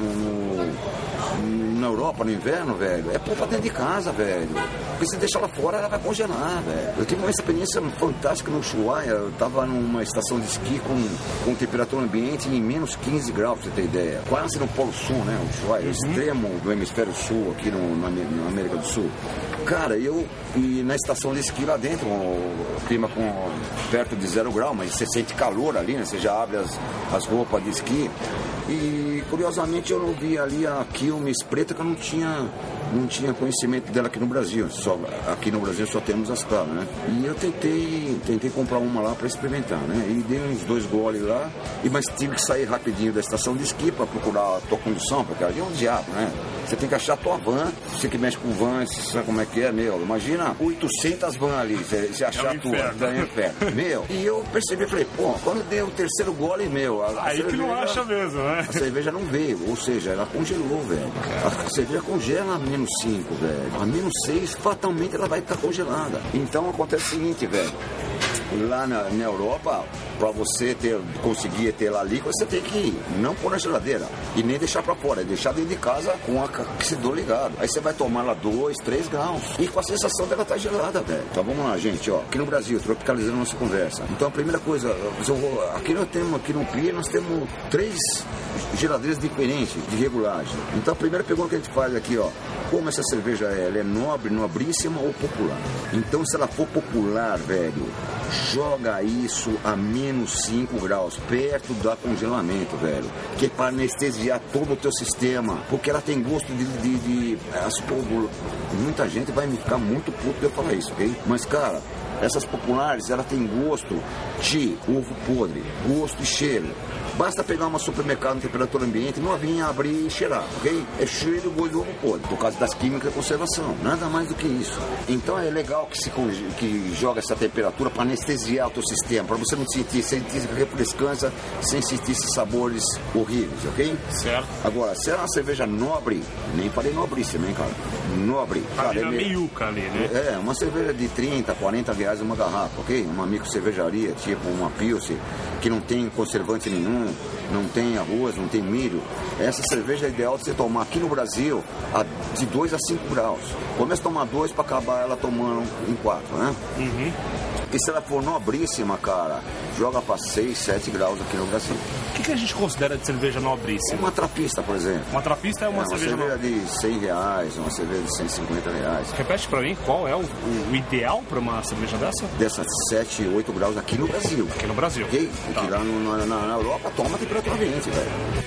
na Europa no inverno, velho? É pôr pra dentro de casa, velho. Porque se deixar ela fora, ela vai congelar, velho. Eu tive uma experiência fantástica no Ushuaia. Eu tava numa estação de esqui com temperatura ambiente em menos 15 graus, pra você ter ideia. Quase no Polo Sul, né? O Ushuaia, o extremo do hemisfério sul, aqui na América do Sul. Cara, e na estação de esqui lá dentro, o clima perto de 0 grau, mas você sente calor ali, né? Você já abre as roupas de esqui. E curiosamente eu vi ali a Quilmes preta que eu não tinha não tinha conhecimento dela aqui no Brasil. Aqui no Brasil só temos as caras, né? E eu tentei comprar uma lá para experimentar, né? E dei uns 2 goles lá, mas tive que sair rapidinho da estação de esqui para procurar a tua condução, porque ali é um diabo, né? Você tem que achar a tua van, você que mexe com van, você sabe como é que é, meu? Imagina 800 van ali, você achar a tua, é um inferno. Meu, e eu percebi, falei, pô, quando eu dei o terceiro gole, meu... Aí cerveja, que não acha mesmo, né? A cerveja não veio, ou seja, ela congelou, velho. A cerveja congela a -5, velho. A -6, fatalmente ela vai estar congelada. Então acontece o seguinte, velho. Lá na Europa, para você conseguir ter lá líquido, você tem que não pôr na geladeira e nem deixar para fora, é deixar dentro de casa com o aquecedor ligado. Aí você vai tomar lá 2, 3 graus e com a sensação dela tá gelada, velho. Então vamos lá, gente, ó. Aqui no Brasil, tropicalizando a nossa conversa. Então a primeira coisa, aqui no PIA nós temos 3 geladeiras diferentes de regulagem. Então a primeira pergunta que a gente faz aqui, ó, como essa cerveja é? Ela é nobre, nobríssima ou popular? Então se ela for popular, velho, joga isso a -5 graus, perto do congelamento, velho. Que é para anestesiar todo o teu sistema. Porque ela tem gosto de muita gente vai me ficar muito puto de eu falar isso, ok? Mas, cara, essas populares, ela tem gosto de ovo podre, gosto e cheiro. Basta pegar uma supermercado em temperatura ambiente, novinha, abrir e cheirar, ok? É cheiro de gosto de ovo podre, por causa das químicas de conservação, nada mais do que isso. Então é legal que joga essa temperatura para anestesiar o teu sistema, para você não sentir refrescância sem sentir esses sabores horríveis, ok? Certo. Agora, se é uma cerveja nobre, nem falei nobríssima, hein, cara? Nobre. Tá cara, ali na meiuca ali, né? É, uma cerveja de 30, 40 reais uma garrafa, ok? Uma micro cervejaria, tipo uma Pilsen, que não tem conservante nenhum, não tem arroz, não tem milho. Essa cerveja é ideal de você tomar aqui no Brasil de 2 a 5 graus. Começa a tomar 2 para acabar ela tomando em 4, né? Uhum. E se ela for nobríssima, cara, joga para 6, 7 graus aqui no Brasil. O que a gente considera de cerveja nobríssima? Uma trapista, por exemplo. Uma trapista é uma cerveja de 100 reais, uma cerveja de 150 reais. Repete pra mim, qual é o ideal pra uma cerveja dessa? Dessas 7, 8 graus aqui no Brasil. Aqui no Brasil. Ok? Tá. Porque lá na Europa toma temperatura ambiente, velho.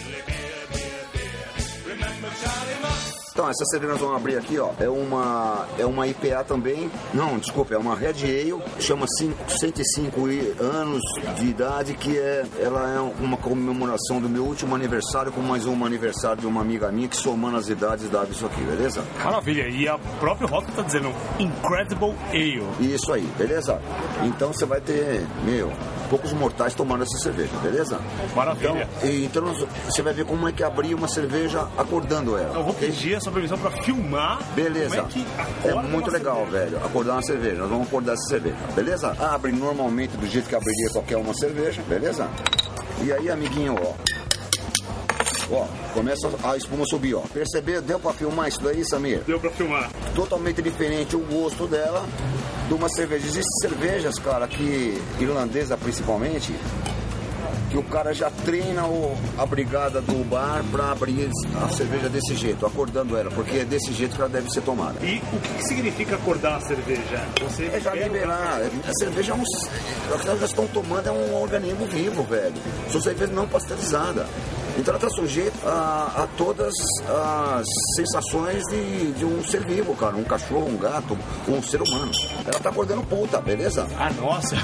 Então, essa cerveja nós vamos abrir aqui, ó, é uma IPA também, não, desculpa, é uma Red Ale, chama 105 anos de idade, que ela é uma comemoração do meu último aniversário com mais um aniversário de uma amiga minha, que somando as idades dava isso aqui, beleza? Maravilha, e a própria rótulo tá dizendo Incredible Ale. Isso aí, beleza? Então você vai ter, poucos mortais tomando essa cerveja, beleza? Maravilha. Então você vai ver como é que abrir uma cerveja acordando ela. Eu vou pedir essa permissão pra filmar. Beleza. Como é muito legal, velho. Acordar uma cerveja. Nós vamos acordar essa cerveja, beleza? Abre normalmente do jeito que abriria qualquer uma cerveja, beleza? E aí, amiguinho, ó, começa a espuma subir, ó. Percebeu? Deu pra filmar isso daí, Samir? Deu pra filmar. Totalmente diferente o gosto dela de uma cerveja. Existem cervejas, cara, que irlandesa principalmente, que o cara já treina a brigada do bar pra abrir a cerveja desse jeito, acordando ela, porque é desse jeito que ela deve ser tomada. E o que significa acordar a cerveja? Você já liberar. A cerveja o que elas estão tomando é um organismo vivo, velho. São cervejas não pasteurizadas. Então ela está sujeita a todas as sensações de um ser vivo, cara. Um cachorro, um gato, um ser humano. Ela está acordando puta, beleza? Ah, nossa!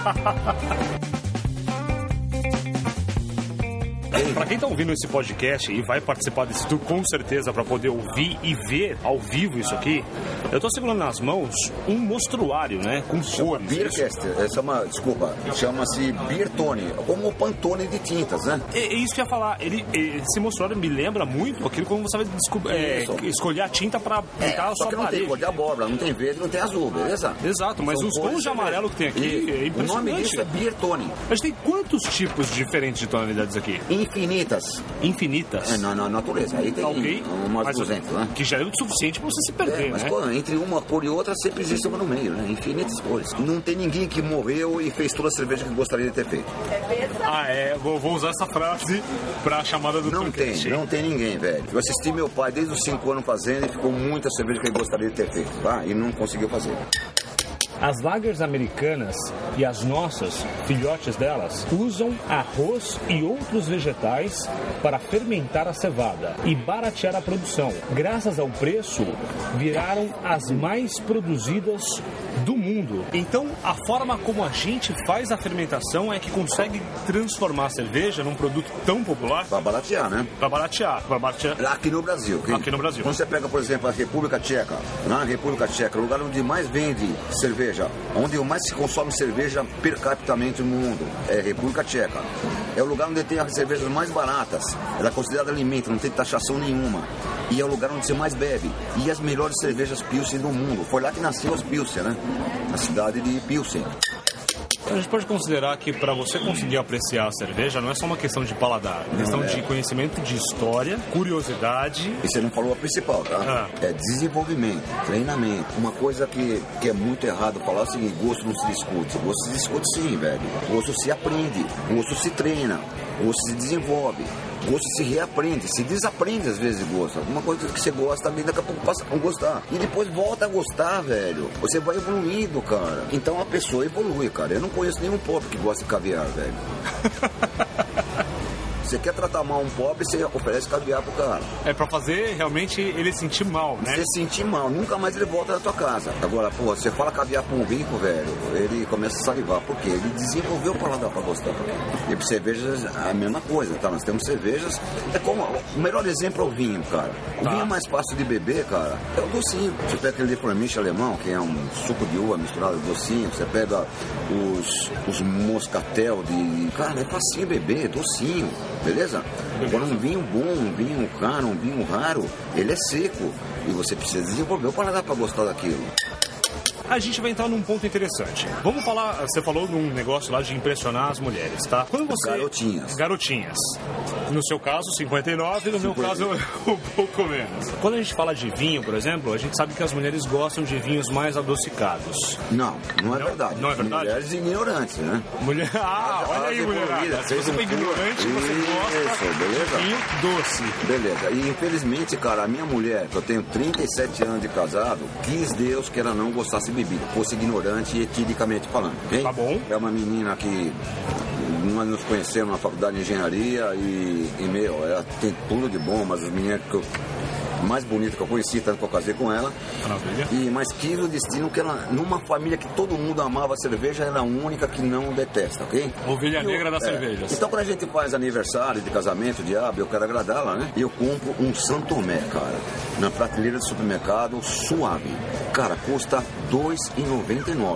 Pra quem tá ouvindo esse podcast e vai participar desse tour com certeza pra poder ouvir e ver ao vivo isso aqui, eu tô segurando nas mãos um mostruário, né? Com cores. Beercaster, chama-se Beertone, como o Pantone de tintas, né? É isso que eu ia falar. Esse mostruário me lembra muito aquilo como você vai escolher a tinta pra pintar a sua parede. Não tem cor de abóbora, não tem verde, não tem azul, beleza? Exato, mas os tons de amarelo que tem aqui é impressionante. O nome disso é Beertone. Mas tem quantos tipos diferentes de tonalidades aqui? Infinitas? Na natureza. Aí tem umas 200, né? Que já é o suficiente pra você se perder, mas, né? Pô, entre uma cor e outra sempre existe uma no meio, né? Infinitas cores. Não tem ninguém que morreu e fez toda a cerveja que gostaria de ter feito. Vou usar essa frase pra chamada do podcast. Não tem ninguém, velho. Eu assisti meu pai desde os 5 anos fazendo e ficou muita cerveja que ele gostaria de ter feito, tá? E não conseguiu fazer. As lagers americanas e as nossas, filhotes delas, usam arroz e outros vegetais para fermentar a cevada e baratear a produção. Graças ao preço, viraram as mais produzidas do mundo. Então, a forma como a gente faz a fermentação é que consegue transformar a cerveja num produto tão popular. Pra baratear, né? Pra baratear. Aqui no Brasil. Aqui no Brasil. Quando você pega, por exemplo, a República Tcheca, na República Tcheca, o lugar onde mais vende cerveja, onde mais se consome cerveja per capita no mundo, é a República Tcheca. É o lugar onde tem as cervejas mais baratas. Ela é considerada alimento, não tem taxação nenhuma. E é o lugar onde você mais bebe. E as melhores cervejas Pilsen do mundo. Foi lá que nasceu as Pilsen, né? Na cidade de Pilsen. A gente pode considerar que para você conseguir apreciar a cerveja não é só uma questão de paladar, é questão de conhecimento de história, curiosidade. E você não falou a principal, tá? É desenvolvimento, treinamento. Uma coisa que é muito errado falar é o seguinte: gosto não se discute. Gosto se discute sim, velho. Gosto se aprende, gosto se treina, gosto se desenvolve. Gosto se reaprende, se desaprende às vezes de gosto. Alguma coisa que você gosta também, daqui a pouco passa a gostar. E depois volta a gostar, velho. Você vai evoluindo, cara. Então a pessoa evolui, cara. Eu não conheço nenhum pobre que gosta de caviar, velho. Você quer tratar mal um pobre, você oferece caviar pro cara. É pra fazer realmente ele sentir mal, né? Você sentir mal, nunca mais ele volta na tua casa. Agora, pô, você fala caviar pra um rico, velho, ele começa a salivar. Por quê? Ele desenvolveu o paladar pra gostar. E pra cervejas é a mesma coisa, tá? Nós temos cervejas. É como. O melhor exemplo é o vinho, cara. O vinho mais fácil de beber, cara, é o docinho. Você pega aquele Flemiche alemão, que é um suco de uva misturado com docinho. Você pega os moscatel de. Cara, é facinho beber, docinho. Beleza? Agora um vinho bom, um vinho caro, um vinho raro, ele é seco. E você precisa desenvolver o paladar para gostar daquilo. A gente vai entrar num ponto interessante. Vamos falar, você falou num negócio lá de impressionar as mulheres, tá? Quando você... Garotinhas. No seu caso, 59, no meu caso, um pouco menos. Quando a gente fala de vinho, por exemplo, a gente sabe que as mulheres gostam de vinhos mais adocicados. Não é verdade. Não é verdade? Mulheres ignorantes, né? Olha aí, mulherada. Se você é ignorante, você gosta de vinho doce. Beleza. E infelizmente, cara, a minha mulher, que eu tenho 37 anos de casado, quis Deus que ela não gostasse de bebida, fosse ignorante e eticamente falando, ok? Tá bom. É uma menina que nós nos conhecemos na faculdade de engenharia e meu, ela tem tudo de bom, mas as meninas que eu mais bonita que eu conheci, tanto que eu casei com ela. Maravilha. Mas quis o destino que ela, numa família que todo mundo amava a cerveja, ela é a única que não detesta, ok? Ovelha negra das cervejas. Então, quando a gente faz aniversário de casamento, eu quero agradá-la, né? Eu compro um Santomé, cara, na prateleira do supermercado, suave. Cara, custa R$2,99.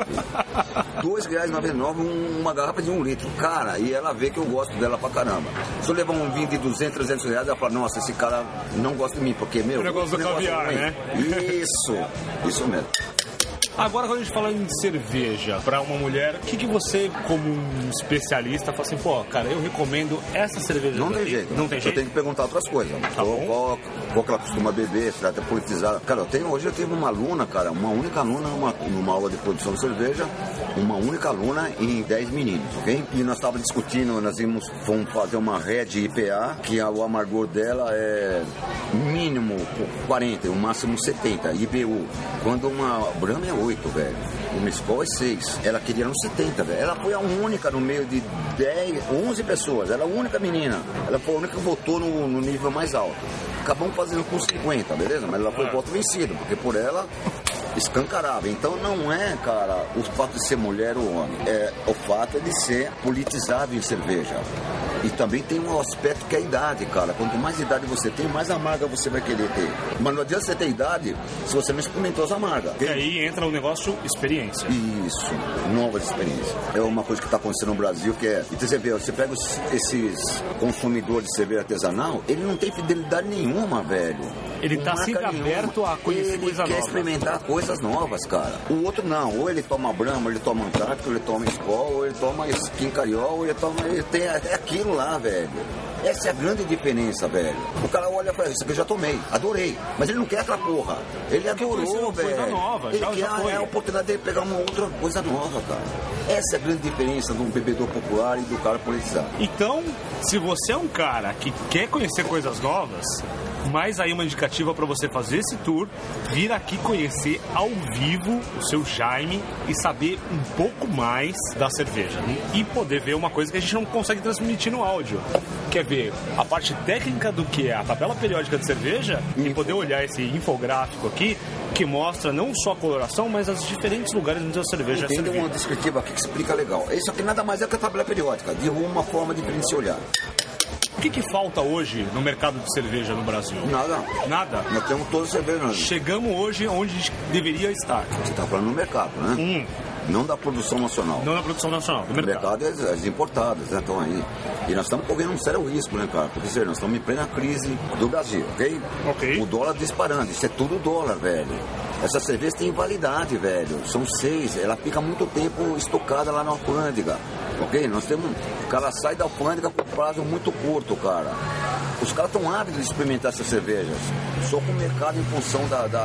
R$2,99 uma garrafa de 1 litro. Cara, e ela vê que eu gosto dela pra caramba. Se eu levar um vinho de 200, 300 reais, ela fala, nossa, esse cara não gosta de mim, porque, meu... O negócio do caviar, né? Isso mesmo. Agora, quando a gente fala em cerveja para uma mulher, o que você, como um especialista, fala assim, pô, cara, eu recomendo essa cerveja. Não tem jeito. Não tem jeito? Eu tenho que perguntar outras coisas. Qual que ela costuma beber, se ela tá politizada. Cara, hoje eu tive uma aluna, cara, uma única aluna numa aula de produção de cerveja, uma única aluna em 10 meninos, ok? E nós estávamos discutindo, fomos fazer uma Red IPA, que o amargor dela é mínimo 40, o máximo 70, IBU. Quando uma Brahma é 8, velho. Uma Skol é 6. Ela queria uns 70, velho. Ela foi a única no meio de 11 pessoas. Ela é a única menina. Ela foi a única que votou no nível mais alto. Acabamos fazendo com 50, beleza? Mas ela foi voto vencido, porque por ela escancarava. Então não é, cara, o fato de ser mulher ou homem. É o fato de ser politizado em cerveja. E também tem um aspecto que é a idade, cara. Quanto mais idade você tem, mais amarga você vai querer ter. Mas não adianta você ter idade se você não experimentou as amargas. E aí entra o negócio experiência. Isso, novas experiências. É uma coisa que está acontecendo no Brasil, que é... E você pega esses consumidores de cerveja artesanal, ele não tem fidelidade nenhuma, velho. Ele tá sempre aberto a conhecer coisa nova. Ele quer experimentar coisas novas, cara. O outro não. Ou ele toma Brahma, ou ele toma Antártico, ou ele toma Skol, ou ele toma Skin Cariol, ou ele toma... Ele tem até aquilo aquilo lá, velho. Essa é a grande diferença, velho. O cara olha e fala, isso aqui eu já tomei, adorei. Mas ele não quer aquela porra. Ele adorou, velho. Coisa nova, ele já foi. quer a oportunidade de pegar uma outra coisa nova, cara. Essa é a grande diferença de um bebedor popular e do cara politizado. Então, se você é um cara que quer conhecer coisas novas, mais aí uma indicativa para você fazer esse tour, vir aqui conhecer ao vivo o seu Jaime e saber um pouco mais da cerveja. E poder ver uma coisa que a gente não consegue transmitir no áudio. Quer ver a parte técnica do que é a tabela periódica de cerveja e poder olhar esse infográfico aqui que mostra não só a coloração, mas os diferentes lugares onde a cerveja é servida. Tem uma descritiva aqui que explica legal. Isso aqui nada mais é que a tabela periódica, de uma forma diferente de se olhar. O que falta hoje no mercado de cerveja no Brasil? Nada. Nada? Nós temos toda a cerveja. Chegamos hoje onde a gente deveria estar. Você está falando no mercado, né? Não da produção nacional. Não da produção nacional, do mercado. O mercado é as importadas, né? Estão aí. E nós estamos correndo um sério risco, né, cara? Porque nós estamos em plena crise do Brasil, ok? O dólar disparando. Isso é tudo dólar, velho. Essa cerveja tem validade, velho. São 6. Ela fica muito tempo estocada lá na alfândega. Ok? Nós temos... O cara sai da alfândega por prazo muito curto, cara. Os caras estão ávidos de experimentar essas cervejas. Só que o mercado, em função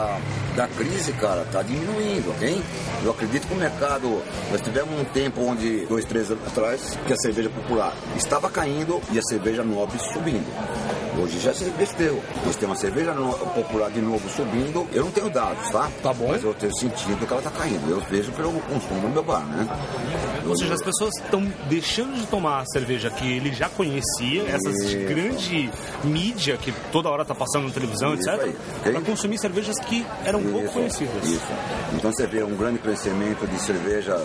da crise, cara, tá diminuindo, ok? Eu acredito que o mercado... Nós tivemos um tempo onde, 2, 3 anos atrás, que a cerveja popular estava caindo e a cerveja nobre subindo. Hoje já se reverteu. Nós temos uma cerveja popular de novo subindo. Eu não tenho dados, tá? Tá bom. Mas eu tenho sentido que ela tá caindo. Eu vejo pelo consumo no meu bar, né? Ou seja, as pessoas estão deixando de tomar a cerveja que ele já conhecia, essas de grande mídia que toda hora tá passando na televisão, etc., para consumir cervejas que eram pouco conhecidas. Isso. Então você vê um grande crescimento de cervejas.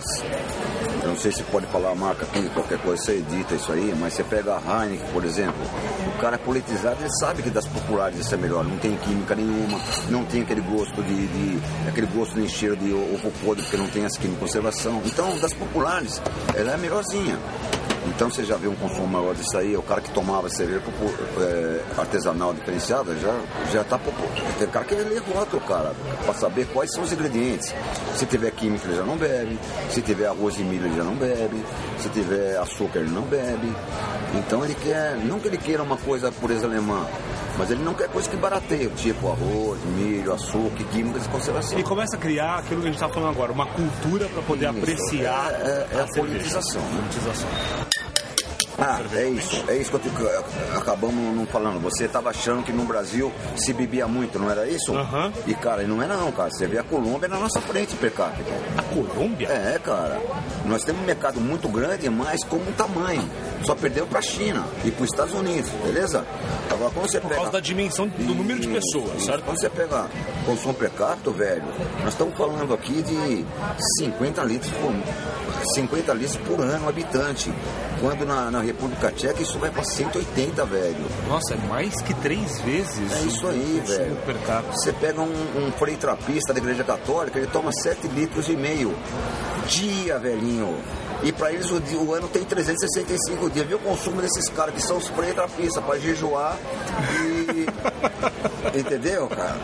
Eu não sei se pode falar a marca aqui, qualquer coisa você edita isso aí, mas você pega a Heineken, por exemplo, o cara é politizado, ele sabe que das populares isso é melhor, não tem química nenhuma, não tem aquele gosto aquele gosto de cheiro de ovo podre, porque não tem as químicas de conservação. Então, das populares, ela é a melhorzinha. Então você já vê um consumo maior disso aí, o cara que tomava cerveja artesanal diferenciada já tá popular. Tem cara que lê rótulo, cara, pra saber quais são os ingredientes. Se tiver química ele já não bebe, se tiver arroz e milho ele já não bebe, se tiver açúcar ele não bebe. Então ele quer, não que ele queira uma coisa pureza alemã, mas ele não quer coisa que barateia, tipo arroz, milho, açúcar, químicas de conservação. E começa a criar aquilo que a gente está falando agora, uma cultura para poder apreciar a politização. É isso que acabamos não falando. Você estava achando que no Brasil se bebia muito, não era isso? E, cara, não é não, cara. Você vê a Colômbia na nossa frente per capita. A Colômbia? É, cara. Nós temos um mercado muito grande, mas como tamanho. Só perdeu para a China e para os Estados Unidos, beleza? Agora, quando você Por causa da dimensão do número de pessoas, certo? Quando você pega consumo per capita, velho, nós estamos falando aqui de 50 litros por ano habitante. Quando na República Tcheca isso vai para 180, velho. Nossa, é mais que 3 vezes. É isso aí, velho. Você pega um frei trapista da Igreja Católica, ele toma 7,5 litros dia, velhinho. E pra eles o ano tem 365 dias. Viu o consumo desses caras que são os frei trapistas pra jejuar e... Entendeu, cara?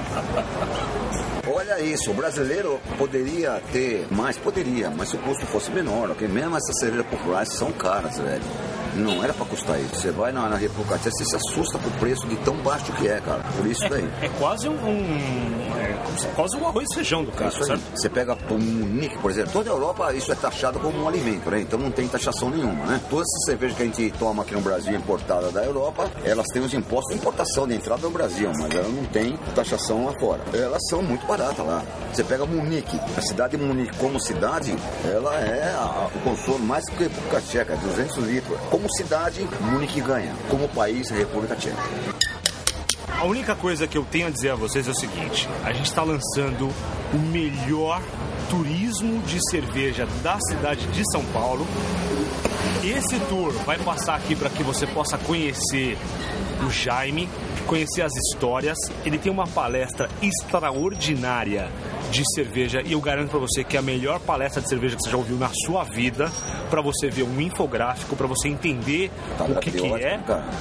Olha isso, o brasileiro poderia ter mais, mas se o custo fosse menor, ok? Mesmo essas cervejas populares são caras, velho. Não era pra custar isso. Você vai na República Tcheca, você se assusta com o preço de tão baixo que é, cara. Por isso daí. É quase quase um arroz e feijão do cara, certo? Você pega o Munique, por exemplo. Toda a Europa isso é taxado como um alimento, né? Então não tem taxação nenhuma, né? Todas essas cervejas que a gente toma aqui no Brasil importada da Europa, elas têm os impostos de importação de entrada no Brasil, mas elas não têm taxação lá fora. Elas são muito baratas lá. Você pega Munique, a cidade de Munique como cidade, ela é o consumo mais que a República Tcheca, 200 litros. Como cidade, Munique ganha. Como país, a República Tcheca. A única coisa que eu tenho a dizer a vocês é o seguinte: a gente está lançando o melhor turismo de cerveja da cidade de São Paulo. Esse tour vai passar aqui para que você possa conhecer o Jaime, conhecer as histórias. Ele tem uma palestra extraordinária de cerveja e eu garanto para você que é a melhor palestra de cerveja que você já ouviu na sua vida, para você ver um infográfico, para você entender o que é.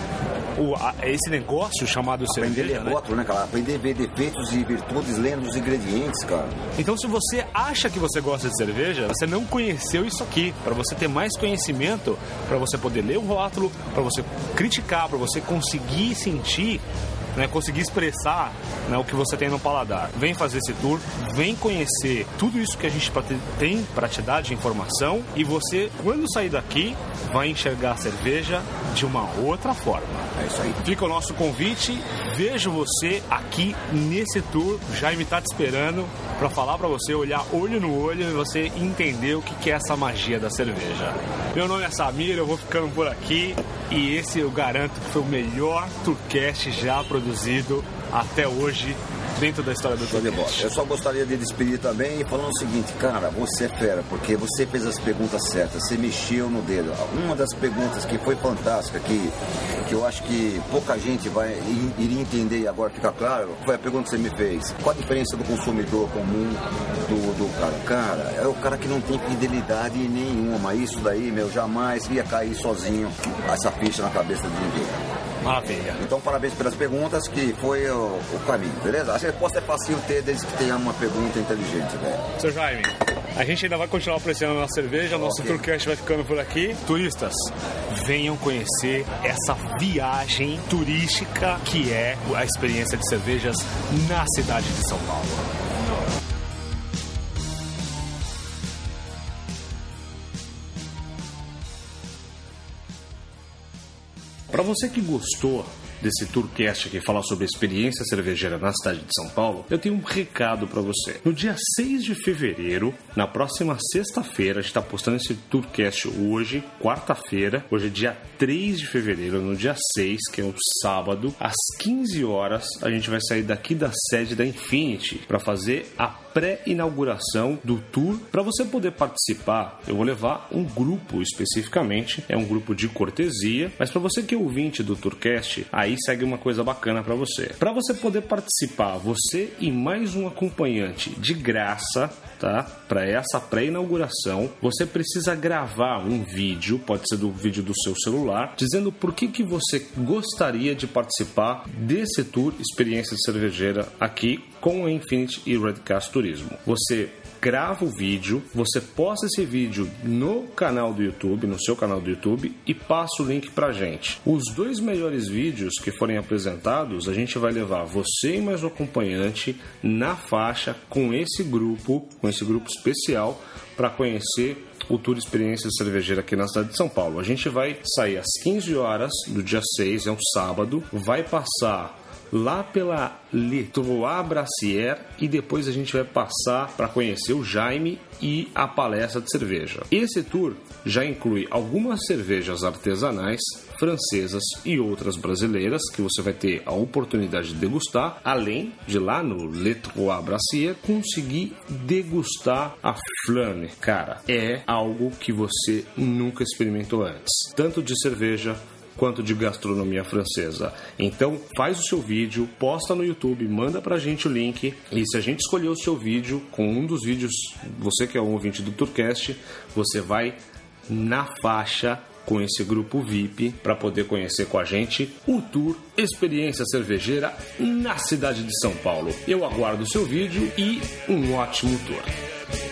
esse negócio chamado aprender cerveja, rótulo, né, cara? Aprender a ver defeitos e virtudes lendo os ingredientes, cara. Então, se você acha que você gosta de cerveja, você não conheceu isso aqui. Para você ter mais conhecimento, para você poder ler o rótulo, para você criticar, para você conseguir sentir, né, conseguir expressar, né, o que você tem no paladar. Vem fazer esse tour, vem conhecer tudo isso que a gente tem para te dar de informação, e você, quando sair daqui, vai enxergar a cerveja de uma outra forma. É isso aí. Fica o nosso convite, vejo você aqui nesse tour. Jaime tá te esperando para falar para você, olhar olho no olho e você entender o que é essa magia da cerveja. Meu nome é Samir, eu vou ficando por aqui, e esse eu garanto que foi o melhor Tourcast já produzido até hoje dentro da história do Tourcast. Eu só gostaria de despedir também falando o seguinte, cara, você é fera, porque você fez as perguntas certas, você mexeu no dedo. Uma das perguntas que foi fantástica, que eu acho que pouca gente iria entender e agora fica claro, foi a pergunta que você me fez. Qual a diferença do consumidor comum do cara? Cara, é o cara que não tem fidelidade nenhuma. Isso daí, meu, jamais ia cair sozinho essa ficha na cabeça de ninguém. Maravilha. Então, parabéns pelas perguntas, que foi o caminho, beleza? A resposta é fácil ter, desde que tenha uma pergunta inteligente, velho. Seu Jaime, a gente ainda vai continuar apreciando a nossa cerveja, nosso Tourcast vai ficando por aqui. Turistas, venham conhecer essa viagem turística que é a experiência de cervejas na cidade de São Paulo. Para você que gostou desse Tourcast que fala sobre a experiência cervejeira na cidade de São Paulo, eu tenho um recado para você. No dia 6 de fevereiro, na próxima sexta-feira, a gente está postando esse Tourcast hoje, quarta-feira. Hoje é dia 3 de fevereiro, no dia 6, que é um sábado, às 15 horas, a gente vai sair daqui da sede da Infinity para fazer a pré-inauguração do tour. Para você poder participar, eu vou levar um grupo especificamente, é um grupo de cortesia, mas para você que é ouvinte do Tourcast, aí segue uma coisa bacana para você. Para você poder participar, você e mais um acompanhante de graça, tá? Para essa pré-inauguração, você precisa gravar um vídeo, pode ser do vídeo do seu celular, dizendo por que você gostaria de participar desse tour experiência cervejeira aqui com a Infinity e Redcast Turismo. Você grava o vídeo, você posta esse vídeo no canal do YouTube, no seu canal do YouTube, e passa o link pra gente. Os 2 melhores vídeos que forem apresentados, a gente vai levar você e mais um acompanhante na faixa com esse grupo especial para conhecer o Tour Experiência Cervejeira aqui na cidade de São Paulo. A gente vai sair às 15 horas do dia 6, é um sábado, vai passar lá pela Les Trois Brassières e depois a gente vai passar para conhecer o Jaime e a palestra de cerveja. Esse tour já inclui algumas cervejas artesanais, francesas e outras brasileiras que você vai ter a oportunidade de degustar, além de lá no Les Trois Brassières conseguir degustar a Flamme. Cara, é algo que você nunca experimentou antes, tanto de cerveja quanto de gastronomia francesa. Então faz o seu vídeo, posta no YouTube, manda pra gente o link, e se a gente escolher o seu vídeo com um dos vídeos, você que é um ouvinte do Tourcast, você vai na faixa com esse grupo VIP para poder conhecer com a gente o Tour Experiência Cervejeira na cidade de São Paulo. Eu aguardo o seu vídeo e um ótimo tour.